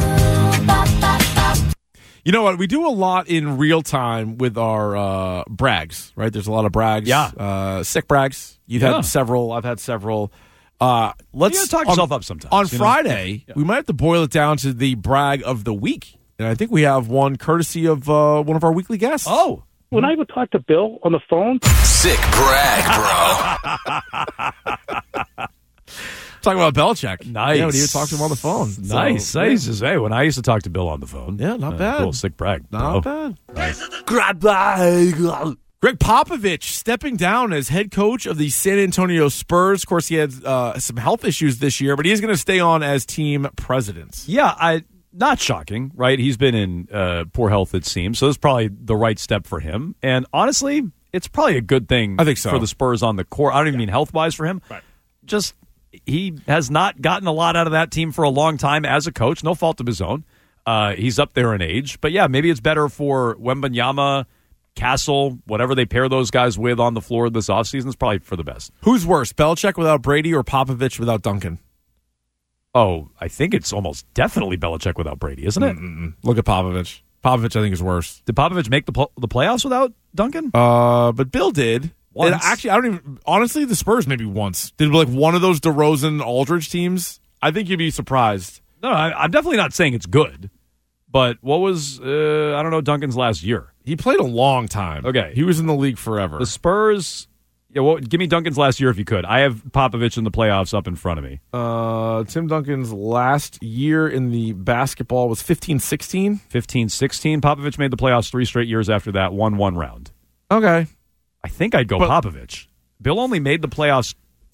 Speaker 7: You know what? We do a lot in real time with our brags, right? There's a lot of brags.
Speaker 6: Yeah.
Speaker 7: Sick brags. You've had several. I've had several. Let's
Speaker 6: You gotta talk yourself up sometimes.
Speaker 7: On Friday, we might have to boil it down to the brag of the week. And I think we have one courtesy of one of our weekly guests.
Speaker 6: Oh.
Speaker 23: When I would talk to Bill on the phone.
Speaker 9: Sick brag, bro.
Speaker 7: Talking about Belichick.
Speaker 6: Nice.
Speaker 7: Yeah, when he would talk to him on the phone.
Speaker 6: Nice.
Speaker 7: So,
Speaker 6: I used to say, when I used to talk to Bill on the phone.
Speaker 7: Yeah, not bad.
Speaker 6: Cool, sick brag.
Speaker 7: Not
Speaker 6: bro.
Speaker 7: bad.
Speaker 6: Nice.
Speaker 7: Grab bag. Greg Popovich stepping down as head coach of the San Antonio Spurs. Of course, he had some health issues this year, but he's going to stay on as team president.
Speaker 6: Yeah, not shocking, right? He's been in poor health, it seems, so it's probably the right step for him. And honestly, it's probably a good thing
Speaker 7: I think so.
Speaker 6: for the Spurs on the court. I don't even mean health-wise for him.
Speaker 7: Right.
Speaker 6: Just he has not gotten a lot out of that team for a long time as a coach, no fault of his own. He's up there in age. But, yeah, maybe it's better for Wembanyama, Castle, whatever they pair those guys with on the floor this offseason is probably for the best.
Speaker 7: Who's worse, Belichick without Brady or Popovich without Duncan?
Speaker 6: Oh, I think it's almost definitely Belichick without Brady, isn't it?
Speaker 7: Look at Popovich. Popovich, I think, is worse.
Speaker 6: Did Popovich make the playoffs without Duncan?
Speaker 7: But Bill did.
Speaker 6: Once.
Speaker 7: And actually, I don't even. Honestly, the Spurs maybe once. Did like one of those DeRozan Aldridge teams? I think you'd be surprised.
Speaker 6: No, I'm definitely not saying it's good. But what was, I don't know, Duncan's last year?
Speaker 7: He played a long time.
Speaker 6: Okay.
Speaker 7: He was in the league forever.
Speaker 6: The Spurs, give me Duncan's last year if you could. I have Popovich in the playoffs up in front of me.
Speaker 7: Tim Duncan's last year in the basketball was 15-16?
Speaker 6: 15-16. Popovich made the playoffs 3 straight years after that, won 1 round.
Speaker 7: Okay.
Speaker 6: I think I'd go Popovich. Bill only made the playoffs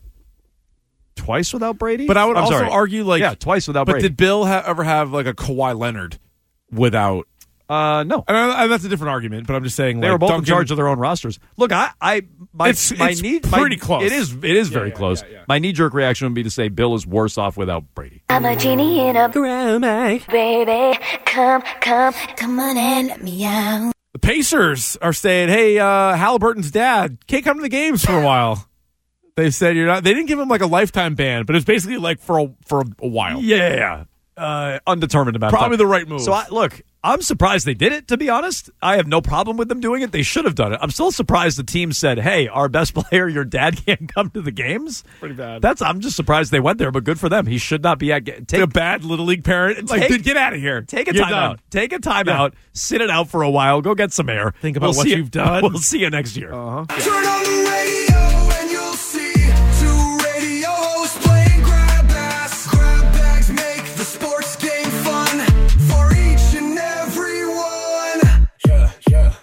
Speaker 6: twice without Brady?
Speaker 7: But I would also argue,
Speaker 6: twice without Brady.
Speaker 7: But did Bill ever have like a Kawhi Leonard without?
Speaker 6: No.
Speaker 7: And that's a different argument, but I'm just saying
Speaker 6: they were both in charge of their own rosters. Look,
Speaker 7: it's pretty close.
Speaker 6: It is very close.
Speaker 7: Yeah.
Speaker 6: My knee-jerk reaction would be to say Bill is worse off without Brady.
Speaker 19: I'm a genie in a grab bag. Baby, come on and let me out.
Speaker 7: The Pacers are saying, "Hey, Halliburton's dad can't come to the games for a while." They said you're not. They didn't give him like a lifetime ban, but it's basically like for a while.
Speaker 6: Yeah. Undetermined amount.
Speaker 7: Probably
Speaker 6: of time.
Speaker 7: the right move.
Speaker 6: So I'm surprised they did it, to be honest. I have no problem with them doing it. They should have done it. I'm still surprised the team said, hey, our best player, your dad, can't come to the games.
Speaker 7: Pretty bad.
Speaker 6: I'm just surprised they went there, but good for them. He should not be take
Speaker 7: a bad Little League parent. It's like, get out of here.
Speaker 6: Take a timeout. Take a timeout. Sit it out for a while. Go get some air.
Speaker 7: Think about what you've done.
Speaker 6: We'll see you next year.
Speaker 22: Turn on the radio and you'll see 2 radio hosts playing grab bags. Grab bags make the sports game fun for each and every one. Yeah.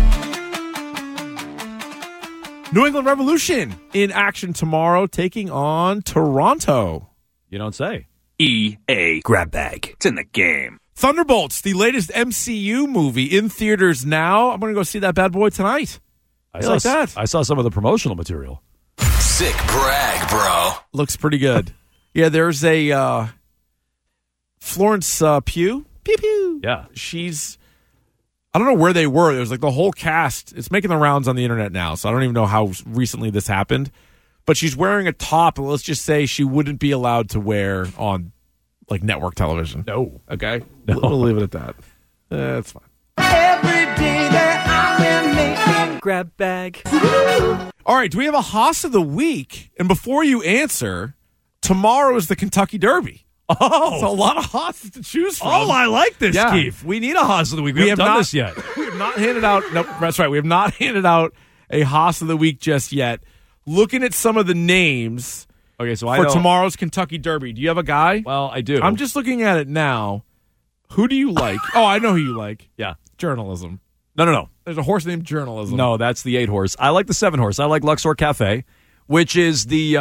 Speaker 7: New England Revolution in action tomorrow, taking on Toronto.
Speaker 6: You don't say.
Speaker 21: EA grab bag. It's in the game.
Speaker 7: Thunderbolts, the latest MCU movie in theaters now. I'm going to go see that bad boy tonight.
Speaker 6: I saw some of the promotional material.
Speaker 9: Sick brag, bro.
Speaker 7: Looks pretty good. Yeah, there's a Florence Pugh. Pew pew.
Speaker 6: Yeah.
Speaker 7: She's I don't know where they were. It was like the whole cast. It's making the rounds on the internet now, so I don't even know how recently this happened. But she's wearing a top. Let's just say she wouldn't be allowed to wear on like network television.
Speaker 6: No.
Speaker 7: Okay?
Speaker 6: No.
Speaker 7: We'll leave it at that. That's fine.
Speaker 22: Every day that I am making grab bag.
Speaker 7: All right, do we have a Haas of the week? And before you answer, tomorrow is the Kentucky Derby.
Speaker 6: Oh.
Speaker 7: It's a lot of Haas to choose from.
Speaker 6: Oh, I like this,
Speaker 7: Yeah.
Speaker 6: Keith. We need a Haas of the week. We haven't done this yet.
Speaker 7: We have not handed out. Nope, that's right. We have not handed out a Haas of the week just yet. Looking at some of the names.
Speaker 6: Okay, so
Speaker 7: for tomorrow's Kentucky Derby. Do you have a guy?
Speaker 6: Well, I do.
Speaker 7: I'm just looking at it now. Who do you like? Oh, I know who you like.
Speaker 6: Yeah.
Speaker 7: Journalism.
Speaker 6: No.
Speaker 7: There's a horse named Journalism.
Speaker 6: No, that's the 8 horse. I like the 7 horse. I like Luxor Cafe, which is the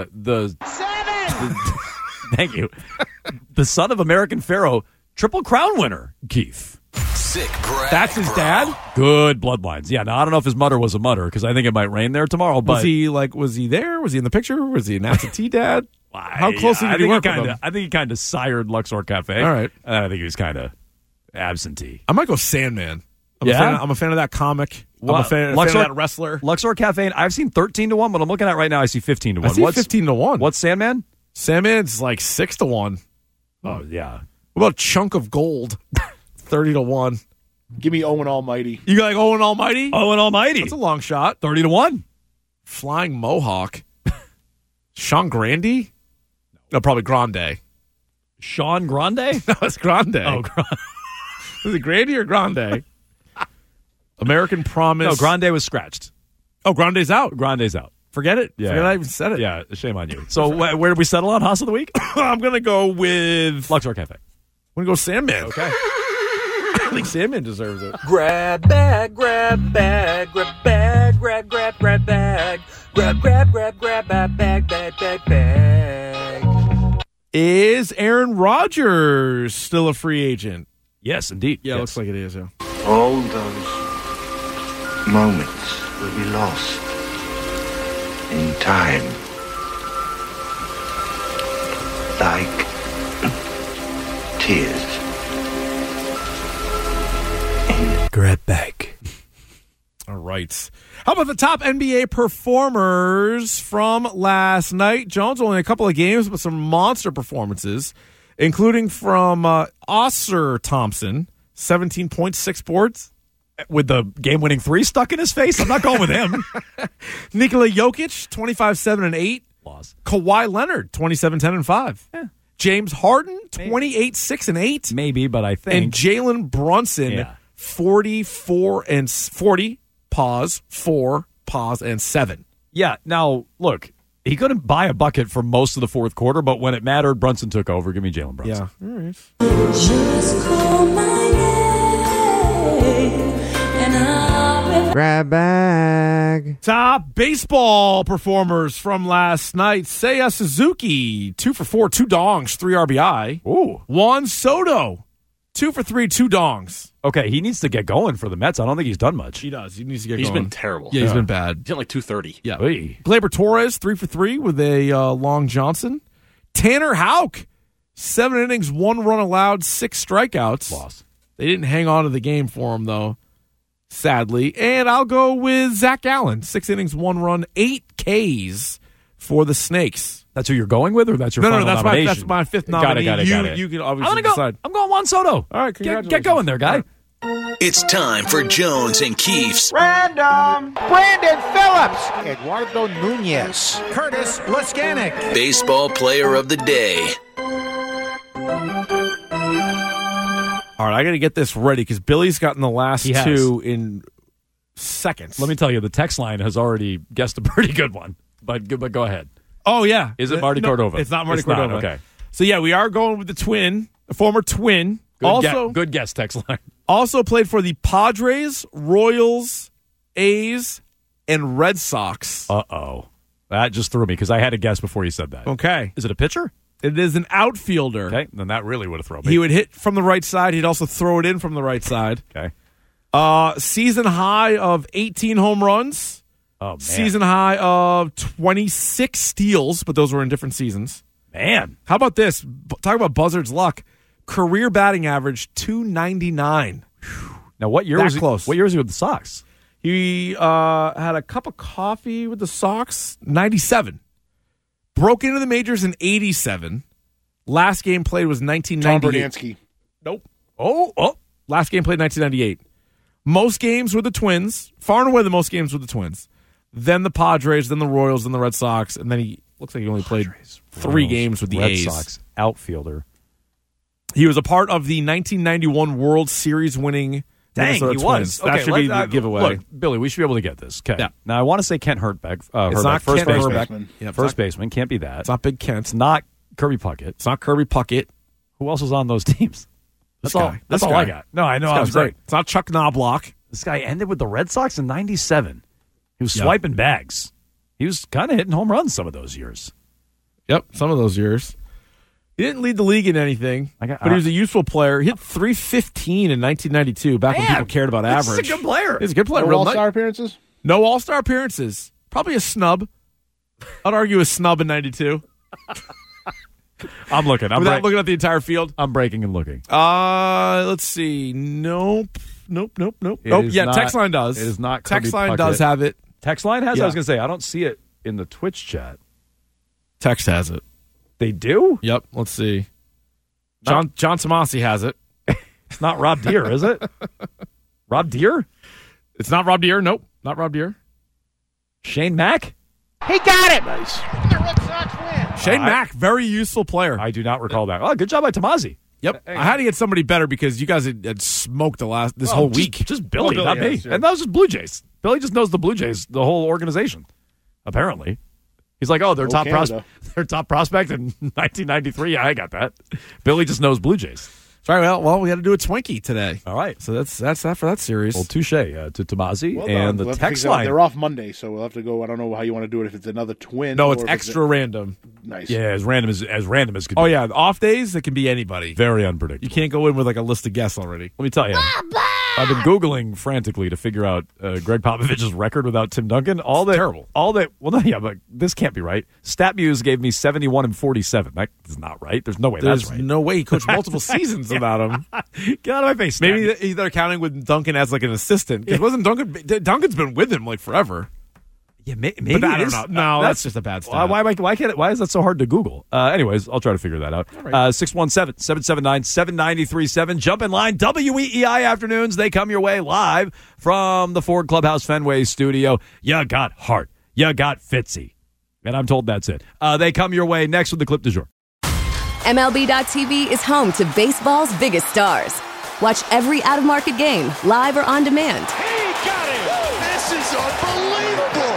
Speaker 6: 7. Thank you. The son of American Pharaoh, Triple Crown winner, Keith.
Speaker 9: Sick brag.
Speaker 7: That's his dad?
Speaker 6: Good bloodlines. Yeah, now I don't know if his mother was a mother because I think it might rain there tomorrow. But
Speaker 7: Was he there? Was he in the picture? Was he an absentee dad? How closely did he work with him?
Speaker 6: I think he kind of sired Luxor Cafe.
Speaker 7: All right.
Speaker 6: And I think he was kind of absentee.
Speaker 7: I might go Sandman. I'm a fan of that comic.
Speaker 6: Well,
Speaker 7: I'm a fan of that wrestler.
Speaker 6: Luxor Cafe, I've seen 13-1, but I'm looking at right now, I see 15-1.
Speaker 7: I see 15-1.
Speaker 6: What's Sandman?
Speaker 7: Sandman's like 6-1.
Speaker 6: Oh, yeah.
Speaker 7: What about Chunk of Gold? 30-1.
Speaker 12: Give me Owen Almighty.
Speaker 7: You got like Owen Almighty?
Speaker 6: Owen Almighty.
Speaker 7: That's a long shot.
Speaker 6: 30-1.
Speaker 7: Flying Mohawk. Sean Grande? No, probably Grande.
Speaker 6: Sean Grande?
Speaker 7: No, it's Grande.
Speaker 6: Oh, Grande.
Speaker 7: Is it Grande or Grande? American Promise.
Speaker 6: No, Grande was scratched.
Speaker 7: Oh, Grande's out.
Speaker 6: Grande's out.
Speaker 7: Forget it.
Speaker 6: Yeah.
Speaker 7: Forget I even said it.
Speaker 6: Yeah, shame on you. So where did we settle on Haas of the week?
Speaker 7: I'm going to go with
Speaker 6: Luxor Cafe.
Speaker 7: I'm going to go Sandman.
Speaker 6: Okay.
Speaker 7: I think Sandman deserves it.
Speaker 22: Grab bag, grab bag, grab bag, grab bag, grab bag, bag.
Speaker 7: Is Aaron Rodgers still a free agent?
Speaker 6: Yes, indeed.
Speaker 7: Yeah,
Speaker 6: yes.
Speaker 7: looks like it is. Yeah.
Speaker 1: All those moments will be lost in time. Like tears.
Speaker 6: Grab bag.
Speaker 7: All right. How about the top NBA performers from last night? Jones, only a couple of games, but some monster performances, including from Oscar Thompson, 17.6 boards.
Speaker 6: With the game-winning 3 stuck in his face? I'm not going with him.
Speaker 7: Nikola Jokic, 25-7-8.
Speaker 6: Loss.
Speaker 7: Kawhi Leonard, 27-10-5.
Speaker 6: Yeah.
Speaker 7: James Harden, 28-6-8.
Speaker 6: Maybe, but I think.
Speaker 7: And Jalen Brunson, 40, pause, 4, pause, and 7.
Speaker 6: Yeah, now, look, he couldn't buy a bucket for most of the fourth quarter, but when it mattered, Brunson took over. Give me Jalen Brunson.
Speaker 7: Yeah. All right.
Speaker 19: Just call my name and I'll
Speaker 2: Grab bag.
Speaker 7: Top baseball performers from last night. Seiya Suzuki, 2 for 4, 2 dongs, 3 RBI.
Speaker 6: Ooh.
Speaker 7: Juan Soto, 2 for 3, 2 dongs.
Speaker 6: Okay, he needs to get going for the Mets. I don't think he's done much.
Speaker 7: He does. He needs to get
Speaker 8: He's
Speaker 7: going.
Speaker 8: been terrible.
Speaker 7: Yeah, he's been bad.
Speaker 8: He's at like 230.
Speaker 7: Yeah.
Speaker 6: Hey.
Speaker 7: Gleyber Torres, 3 for 3 with a long Johnson. Tanner Houck, 7 innings, 1 run allowed, 6 strikeouts.
Speaker 6: Loss.
Speaker 7: They didn't hang on to the game for him, though, sadly. And I'll go with Zach Allen, 6 innings, 1 run, 8 Ks for the Snakes.
Speaker 6: That's who you're going with, or that's your final nomination?
Speaker 7: That's my 5th nominee.
Speaker 6: Got it.
Speaker 7: You can obviously decide.
Speaker 6: I'm going Juan Soto.
Speaker 7: All right,
Speaker 6: Get going there, guy.
Speaker 9: It's time for Jones and Keefe's
Speaker 20: Random. Brandon Phillips. Eduardo Nunez. Curtis Laskanik.
Speaker 9: Baseball Player of the Day.
Speaker 7: All right, I got to get this ready because Billy's gotten the last
Speaker 6: He has.
Speaker 7: 2 in seconds.
Speaker 6: Let me tell you, the text line has already guessed a pretty good one. But go ahead.
Speaker 7: Oh, yeah.
Speaker 6: Is it Marty Cordova?
Speaker 7: It's not Marty Cordova.
Speaker 6: Okay.
Speaker 7: So, yeah, we are going with the twin, a former twin.
Speaker 6: Good guess, text line.
Speaker 7: Also played for the Padres, Royals, A's, and Red Sox.
Speaker 6: Uh-oh. That just threw me because I had a guess before you said that.
Speaker 7: Okay.
Speaker 6: Is it a pitcher?
Speaker 7: It is an outfielder.
Speaker 6: Okay, then that really would have thrown me.
Speaker 7: He would hit from the right side. He'd also throw it in from the right side.
Speaker 6: Okay.
Speaker 7: Season high of 18 home runs.
Speaker 6: Oh, man.
Speaker 7: Season high of 26 steals, but those were in different seasons.
Speaker 6: Man.
Speaker 7: How about this? Talk about Buzzard's luck. Career batting average, 299.
Speaker 6: Now, what year
Speaker 7: That
Speaker 6: was he?
Speaker 7: close.
Speaker 6: What year was he with the Sox?
Speaker 7: He had a cup of coffee with the Sox, 97. Broke into the majors in 87. Last game played was
Speaker 12: Tom
Speaker 7: 1998.
Speaker 12: Berdansky.
Speaker 7: Nope. Oh. Last game played 1998. Most games with the Twins. Far and away the most games with the Twins. Then the Padres, then the Royals, then the Red Sox, and then he looks like he only played 3 games with the
Speaker 6: Red
Speaker 7: A's.
Speaker 6: Sox outfielder.
Speaker 7: He was a part of the 1991 World Series winning
Speaker 6: Dang,
Speaker 7: Minnesota
Speaker 6: he
Speaker 7: Twins.
Speaker 6: was.
Speaker 7: That should be the giveaway.
Speaker 6: Look, Billy, we should be able to get this. Okay.
Speaker 7: Yeah.
Speaker 6: Now, I want to say Kent Herbeck.
Speaker 7: It's not
Speaker 6: first
Speaker 7: Kent
Speaker 6: baseman.
Speaker 7: Herbeck. Yeah, it's
Speaker 6: First
Speaker 7: not-
Speaker 6: baseman. Can't be that.
Speaker 7: It's not Big Kent.
Speaker 6: It's not Kirby Puckett.
Speaker 7: It's not Kirby Puckett.
Speaker 6: Who else was on those teams? That's all.
Speaker 7: guy.
Speaker 6: That's
Speaker 7: This
Speaker 6: all I
Speaker 7: guy.
Speaker 6: got. No, I know.
Speaker 7: This
Speaker 6: I'm
Speaker 7: guy's great.
Speaker 6: great.
Speaker 7: It's not Chuck Knobloch.
Speaker 6: This guy ended with the Red Sox in '97. He was
Speaker 7: Yep.
Speaker 6: swiping bags. He was kind of hitting home runs some of those years.
Speaker 7: Yep, some of those years. He didn't lead the league in anything, but he was a useful player. He hit .315 in 1992, back when people cared about
Speaker 6: this
Speaker 7: average.
Speaker 6: is a good player.
Speaker 7: He's a good player.
Speaker 12: No
Speaker 7: Real
Speaker 12: All-Star
Speaker 7: nice.
Speaker 12: appearances?
Speaker 7: No All-Star appearances. Probably a snub. I'd argue a snub in 92.
Speaker 6: I'm looking.
Speaker 7: Without looking at the entire field.
Speaker 6: I'm breaking and looking.
Speaker 7: Let's see. Nope.
Speaker 6: It
Speaker 7: Nope.
Speaker 6: is
Speaker 7: Yeah,
Speaker 6: not-
Speaker 7: text line does.
Speaker 6: It is not.
Speaker 7: Text
Speaker 6: Kirby
Speaker 7: line does
Speaker 6: Puckett.
Speaker 7: have it.
Speaker 6: Text line has.
Speaker 7: Yeah.
Speaker 6: I was going to say I don't see it in the Twitch chat.
Speaker 7: Text has it.
Speaker 6: They do.
Speaker 7: Yep. Let's see. John Tomasi has it.
Speaker 6: It's not Rob Deere, is it? Rob Deere?
Speaker 7: It's not Rob Deere. Nope. Not Rob Deere.
Speaker 6: Shane Mack?
Speaker 20: He got it.
Speaker 12: Nice.
Speaker 20: The Red Sox win.
Speaker 7: Shane Mack, very useful player.
Speaker 6: I do not recall that. Oh, good job by Tomasi.
Speaker 7: Yep. I had to get somebody better because you guys had smoked this
Speaker 6: Oh,
Speaker 7: whole
Speaker 6: just-
Speaker 7: week.
Speaker 6: Just Billy,
Speaker 12: Well,
Speaker 6: not
Speaker 12: Billy
Speaker 6: me.
Speaker 12: has, yeah.
Speaker 6: And that was just Blue Jays. Billy just knows the Blue Jays, the whole organization. Apparently, he's like, oh, their
Speaker 12: Go
Speaker 6: top
Speaker 12: Canada.
Speaker 6: their top prospect in 1993. Yeah, I got that. Billy just knows Blue Jays.
Speaker 7: Sorry, well, we had to do a Twinkie today.
Speaker 6: All right.
Speaker 7: So that's that for that series.
Speaker 6: Well, touche to Tomasi.
Speaker 12: Well
Speaker 6: and
Speaker 12: done.
Speaker 6: the
Speaker 12: We'll have to
Speaker 6: text
Speaker 12: figure out-
Speaker 6: line.
Speaker 12: They're off Monday, so we'll have to go. I don't know how you want to do it. If it's another twin.
Speaker 7: No,
Speaker 12: or
Speaker 7: it's
Speaker 12: if
Speaker 7: extra random.
Speaker 12: Nice.
Speaker 6: Yeah, as random as could be.
Speaker 7: Oh, yeah. Off days, it can be anybody.
Speaker 6: Very unpredictable.
Speaker 7: You can't go in with like a list of guests already.
Speaker 6: Let me tell you. I've been Googling frantically to figure out Greg Popovich's record without Tim Duncan.
Speaker 7: Terrible.
Speaker 6: But this can't be right. StatMuse gave me 71 and 47. That is not right. There's no way
Speaker 7: There's
Speaker 6: that's right.
Speaker 7: no way he coached multiple seasons without him.
Speaker 6: Get out of my face.
Speaker 7: Maybe they're counting with Duncan as like an assistant. Because wasn't Duncan's been with him like forever.
Speaker 6: Yeah, maybe.
Speaker 7: But I
Speaker 6: it
Speaker 7: don't
Speaker 6: is.
Speaker 7: know. No, that's just a bad stat.
Speaker 6: Why is that so hard to Google? Anyways, I'll try to figure that out. 617-779-7937. Jump in line. WEEI afternoons. They come your way live from the Ford Clubhouse Fenway studio. You got heart. You got Fitzy. And I'm told that's it. They come your way next with the clip du jour.
Speaker 3: MLB.tv is home to baseball's biggest stars. Watch every out-of-market game, live or on demand.
Speaker 22: This is unbelievable.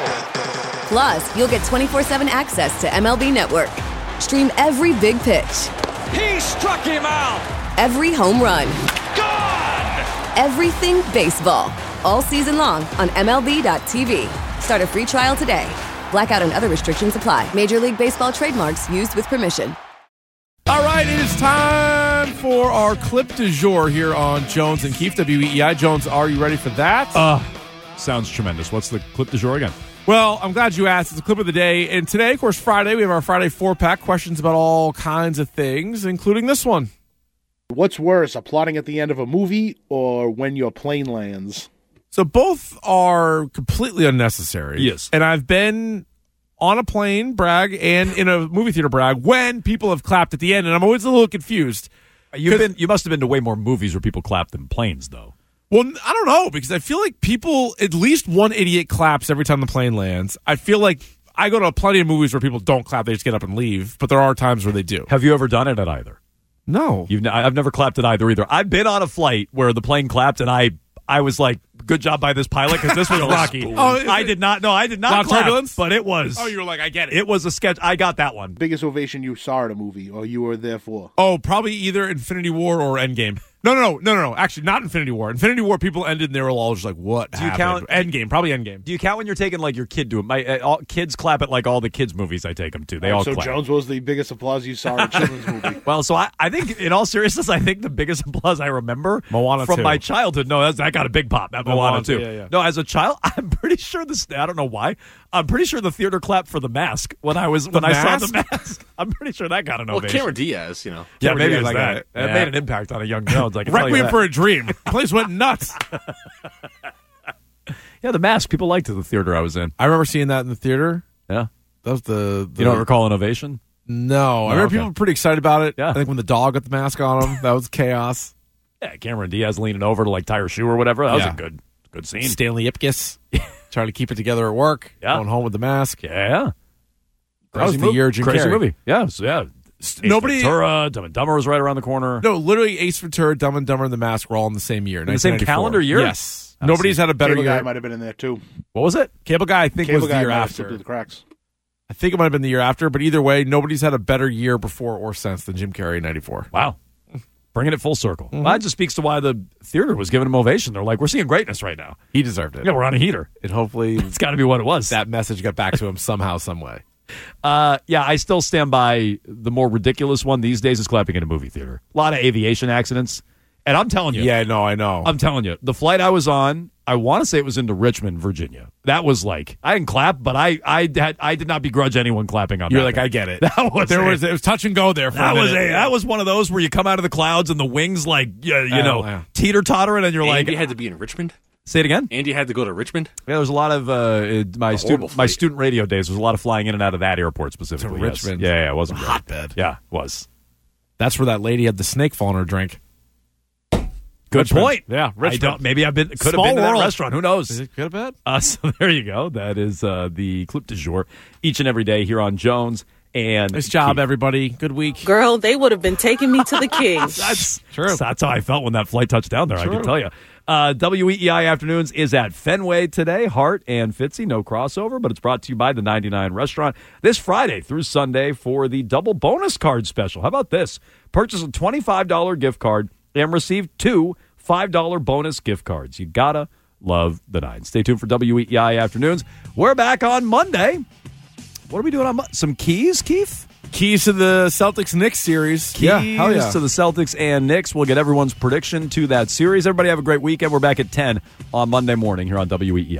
Speaker 3: Plus, you'll get 24/7 access to MLB Network. Stream every big pitch,
Speaker 22: He struck him out.
Speaker 3: every home run,
Speaker 22: Gone.
Speaker 3: everything baseball, all season long on MLB.tv. Start a free trial today. Blackout and other restrictions apply. Major League Baseball trademarks used with permission.
Speaker 7: All right, it is time for our clip du jour here on Jones and Keefe, WEEI. Jones, are you ready for that?
Speaker 6: Sounds tremendous. What's the clip du jour again?
Speaker 7: Well, I'm glad you asked. It's a clip of the day. And today, of course, Friday, we have our Friday 4-pack questions about all kinds of things, including this one.
Speaker 12: What's worse, applauding at the end of a movie or when your plane lands?
Speaker 7: So both are completely unnecessary.
Speaker 6: Yes.
Speaker 7: And I've been on a plane, brag, and in a movie theater, brag, when people have clapped at the end, and I'm always a little confused.
Speaker 6: You must have been to way more movies where people clap than planes, though.
Speaker 7: Well, I don't know, because I feel like people, at least one idiot claps every time the plane lands. I feel like I go to plenty of movies where people don't clap, they just get up and leave, but there are times where they do.
Speaker 6: Have you ever done it at either?
Speaker 7: No.
Speaker 6: I've never clapped at either. I've been on a flight where the plane clapped, and I was like, good job by this pilot, because this was rocky. I did not
Speaker 7: Lot
Speaker 6: clap,
Speaker 7: of turbulence?
Speaker 6: but it was.
Speaker 7: Oh, you were like, I get it.
Speaker 6: It was a sketch. I got that one.
Speaker 12: Biggest ovation you saw at a movie or you were there for?
Speaker 7: Oh, probably either Infinity War or Endgame. No. Actually, not Infinity War. Infinity War, people ended and they were all just like, what
Speaker 6: Do you
Speaker 7: happened?
Speaker 6: count
Speaker 7: Endgame? Probably Endgame.
Speaker 6: Do you count when you're taking like your kid to it? All kids clap at like all the kids movies I take them to. They all
Speaker 12: so
Speaker 6: clap.
Speaker 12: Jones was the biggest applause you saw at a children's movie.
Speaker 6: Well, so I think, in all seriousness, I think the biggest applause I remember
Speaker 7: Moana
Speaker 6: from
Speaker 7: 2.
Speaker 6: my childhood. No, that got a big pop at Moana 2.
Speaker 7: Yeah.
Speaker 6: No, as a child, I'm pretty sure I don't know why. I'm pretty sure the theater clapped for The Mask when I saw The Mask. I'm pretty sure that got an
Speaker 8: Well,
Speaker 6: ovation.
Speaker 8: Cameron Diaz,
Speaker 6: Yeah,
Speaker 7: Cameron
Speaker 6: maybe
Speaker 7: Diaz,
Speaker 6: it's
Speaker 7: I got
Speaker 6: that.
Speaker 7: it.
Speaker 6: That
Speaker 7: Yeah.
Speaker 6: made an impact on a young Jones. I can tell you
Speaker 7: Requiem
Speaker 6: that.
Speaker 7: for a Dream. The place went nuts.
Speaker 6: Yeah, The Mask. People liked it, the theater I was in.
Speaker 7: I remember seeing that in the theater.
Speaker 6: Yeah.
Speaker 7: That was the
Speaker 6: You don't recall Innovation?
Speaker 7: No. I remember people were pretty excited about it.
Speaker 6: Yeah.
Speaker 7: I think when the dog got the mask on him, that was chaos.
Speaker 6: Yeah, Cameron Diaz leaning over to tie her shoe or whatever. That was
Speaker 7: Yeah.
Speaker 6: a good scene.
Speaker 7: Stanley Ipkiss trying to keep it together at work.
Speaker 6: Yeah.
Speaker 7: Going home with the mask.
Speaker 6: Yeah.
Speaker 7: That was the year of Jim
Speaker 6: Crazy
Speaker 7: Carrey.
Speaker 6: movie. Yeah. So, yeah. Ace
Speaker 7: Nobody-
Speaker 6: Ventura, Dumb and Dumber was right around the corner.
Speaker 7: No, literally Ace Ventura, Dumb and Dumber, and The Mask were all in the same year.
Speaker 6: In the same
Speaker 7: 1994.
Speaker 6: calendar year?
Speaker 7: Yes. Nobody's had a better
Speaker 12: Cable
Speaker 7: year.
Speaker 12: Guy might have been in there too.
Speaker 6: What was it?
Speaker 7: Cable Guy, I think,
Speaker 12: Cable
Speaker 7: was the
Speaker 12: Guy
Speaker 7: year
Speaker 12: might have slipped
Speaker 7: after.
Speaker 12: through the cracks.
Speaker 7: I think it might have been the year after, but either way, nobody's had a better year before or since than Jim Carrey in 94.
Speaker 6: Wow. Bringing it full circle. Well, that just speaks to why the theater was giving him ovation. They're like, we're seeing greatness right now.
Speaker 7: He deserved it.
Speaker 6: Yeah, we're on a heater.
Speaker 7: And hopefully
Speaker 6: It's got to be what it was.
Speaker 7: that message got back to him somehow, some way.
Speaker 6: Yeah, I still stand by the more ridiculous one these days is clapping in a movie theater. A lot of aviation accidents. And I'm telling you.
Speaker 7: Yeah, no, I know.
Speaker 6: I'm telling you. The flight I was on, I want to say it was into Richmond, Virginia. That was I didn't clap, but I did not begrudge anyone clapping on
Speaker 7: You're
Speaker 6: that
Speaker 7: like,
Speaker 6: thing.
Speaker 7: I get it.
Speaker 6: That was
Speaker 7: it was touch and go there for a minute.
Speaker 6: that was one of those where you come out of the clouds and the wings
Speaker 7: yeah.
Speaker 6: teeter-tottering and you're
Speaker 8: Andy
Speaker 6: like,
Speaker 8: had to be in Richmond?
Speaker 6: say it again?
Speaker 8: Andy had to go to Richmond?
Speaker 6: Yeah, there was a lot of my
Speaker 8: flight.
Speaker 6: student radio days. There was a lot of flying in and out of that airport specifically.
Speaker 7: To
Speaker 6: yes.
Speaker 7: Richmond.
Speaker 6: Yeah, it wasn't great.
Speaker 7: Hotbed.
Speaker 6: Yeah, it was.
Speaker 7: That's where that lady had the snake fall in her drink.
Speaker 6: Good
Speaker 7: Richmond.
Speaker 6: point.
Speaker 7: Yeah,
Speaker 6: I
Speaker 7: Richmond.
Speaker 6: don't. Maybe could have
Speaker 7: Small
Speaker 6: been to that
Speaker 7: world.
Speaker 6: restaurant. Who knows?
Speaker 7: Could have been.
Speaker 6: So there you go. That is the clip du jour each and every day here on Jones and
Speaker 7: Nice job,
Speaker 6: Keith.
Speaker 7: everybody. Good week.
Speaker 4: Girl, they would have been taking me to the king.
Speaker 6: That's
Speaker 7: True.
Speaker 6: That's how I felt when that flight touched down there. I
Speaker 7: True.
Speaker 6: can tell you. WEEI Afternoons is at Fenway today. Hart and Fitzy, no crossover, but it's brought to you by the 99 Restaurant this Friday through Sunday for the double bonus card special. How about this? Purchase a $25 gift card and receive 2 $5 bonus gift cards. You gotta love the 9. Stay tuned for WEEI Afternoons. We're back on Monday. What are we doing on Monday? Some keys, Keith?
Speaker 7: Keys to the Celtics-Knicks series.
Speaker 6: Keys
Speaker 7: hell yeah.
Speaker 6: to the Celtics and Knicks. We'll get everyone's prediction to that series. Everybody have a great weekend. We're back at 10 on Monday morning here on WEEI.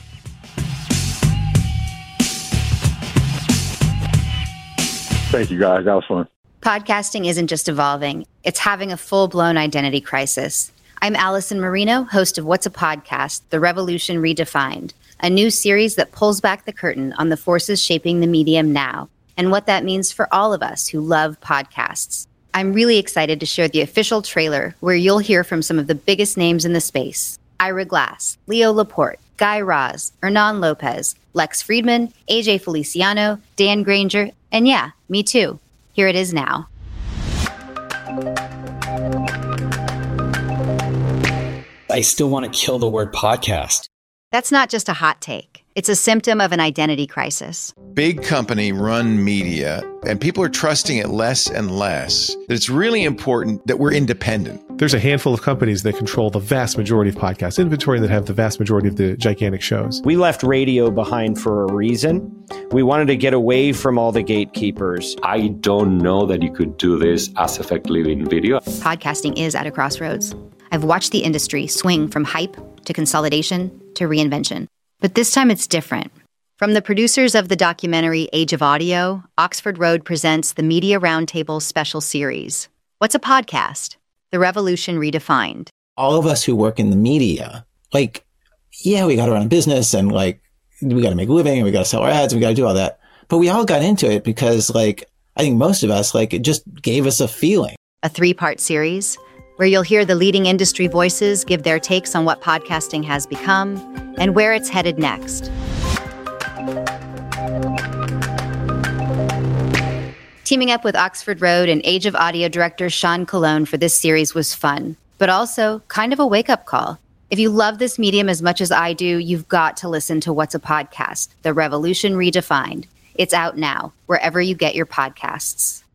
Speaker 5: Thank you, guys. That was fun.
Speaker 10: Podcasting isn't just evolving, it's having a full-blown identity crisis. I'm Allison Marino, host of What's a Podcast? The Revolution Redefined, a new series that pulls back the curtain on the forces shaping the medium now and what that means for all of us who love podcasts. I'm really excited to share the official trailer where you'll hear from some of the biggest names in the space. Ira Glass, Leo Laporte, Guy Raz, Hernan Lopez, Lex Friedman, AJ Feliciano, Dan Granger, and yeah, me too. Here it is now.
Speaker 24: I still want to kill the word podcast.
Speaker 10: That's not just a hot take. It's a symptom of an identity crisis.
Speaker 1: Big company run media, and people are trusting it less and less. That it's really important that we're independent.
Speaker 25: There's a handful of companies that control the vast majority of podcast inventory and that have the vast majority of the gigantic shows.
Speaker 26: We left radio behind for a reason. We wanted to get away from all the gatekeepers.
Speaker 27: I don't know that you could do this as effectively in video.
Speaker 10: Podcasting is at a crossroads. I've watched the industry swing from hype to consolidation to reinvention. But this time it's different. From the producers of the documentary Age of Audio, Oxford Road presents the Media Roundtable special series. What's a podcast? The Revolution Redefined.
Speaker 24: All of us who work in the media, we got to run a business and we got to make a living and we got to sell our ads and we got to do all that. But we all got into it because I think most of us, it just gave us a feeling.
Speaker 10: A 3-part series where you'll hear the leading industry voices give their takes on what podcasting has become and where it's headed next. Teaming up with Oxford Road and Age of Audio director Sean Colon for this series was fun, but also kind of a wake-up call. If you love this medium as much as I do, you've got to listen to What's a Podcast? The Revolution Redefined. It's out now, wherever you get your podcasts.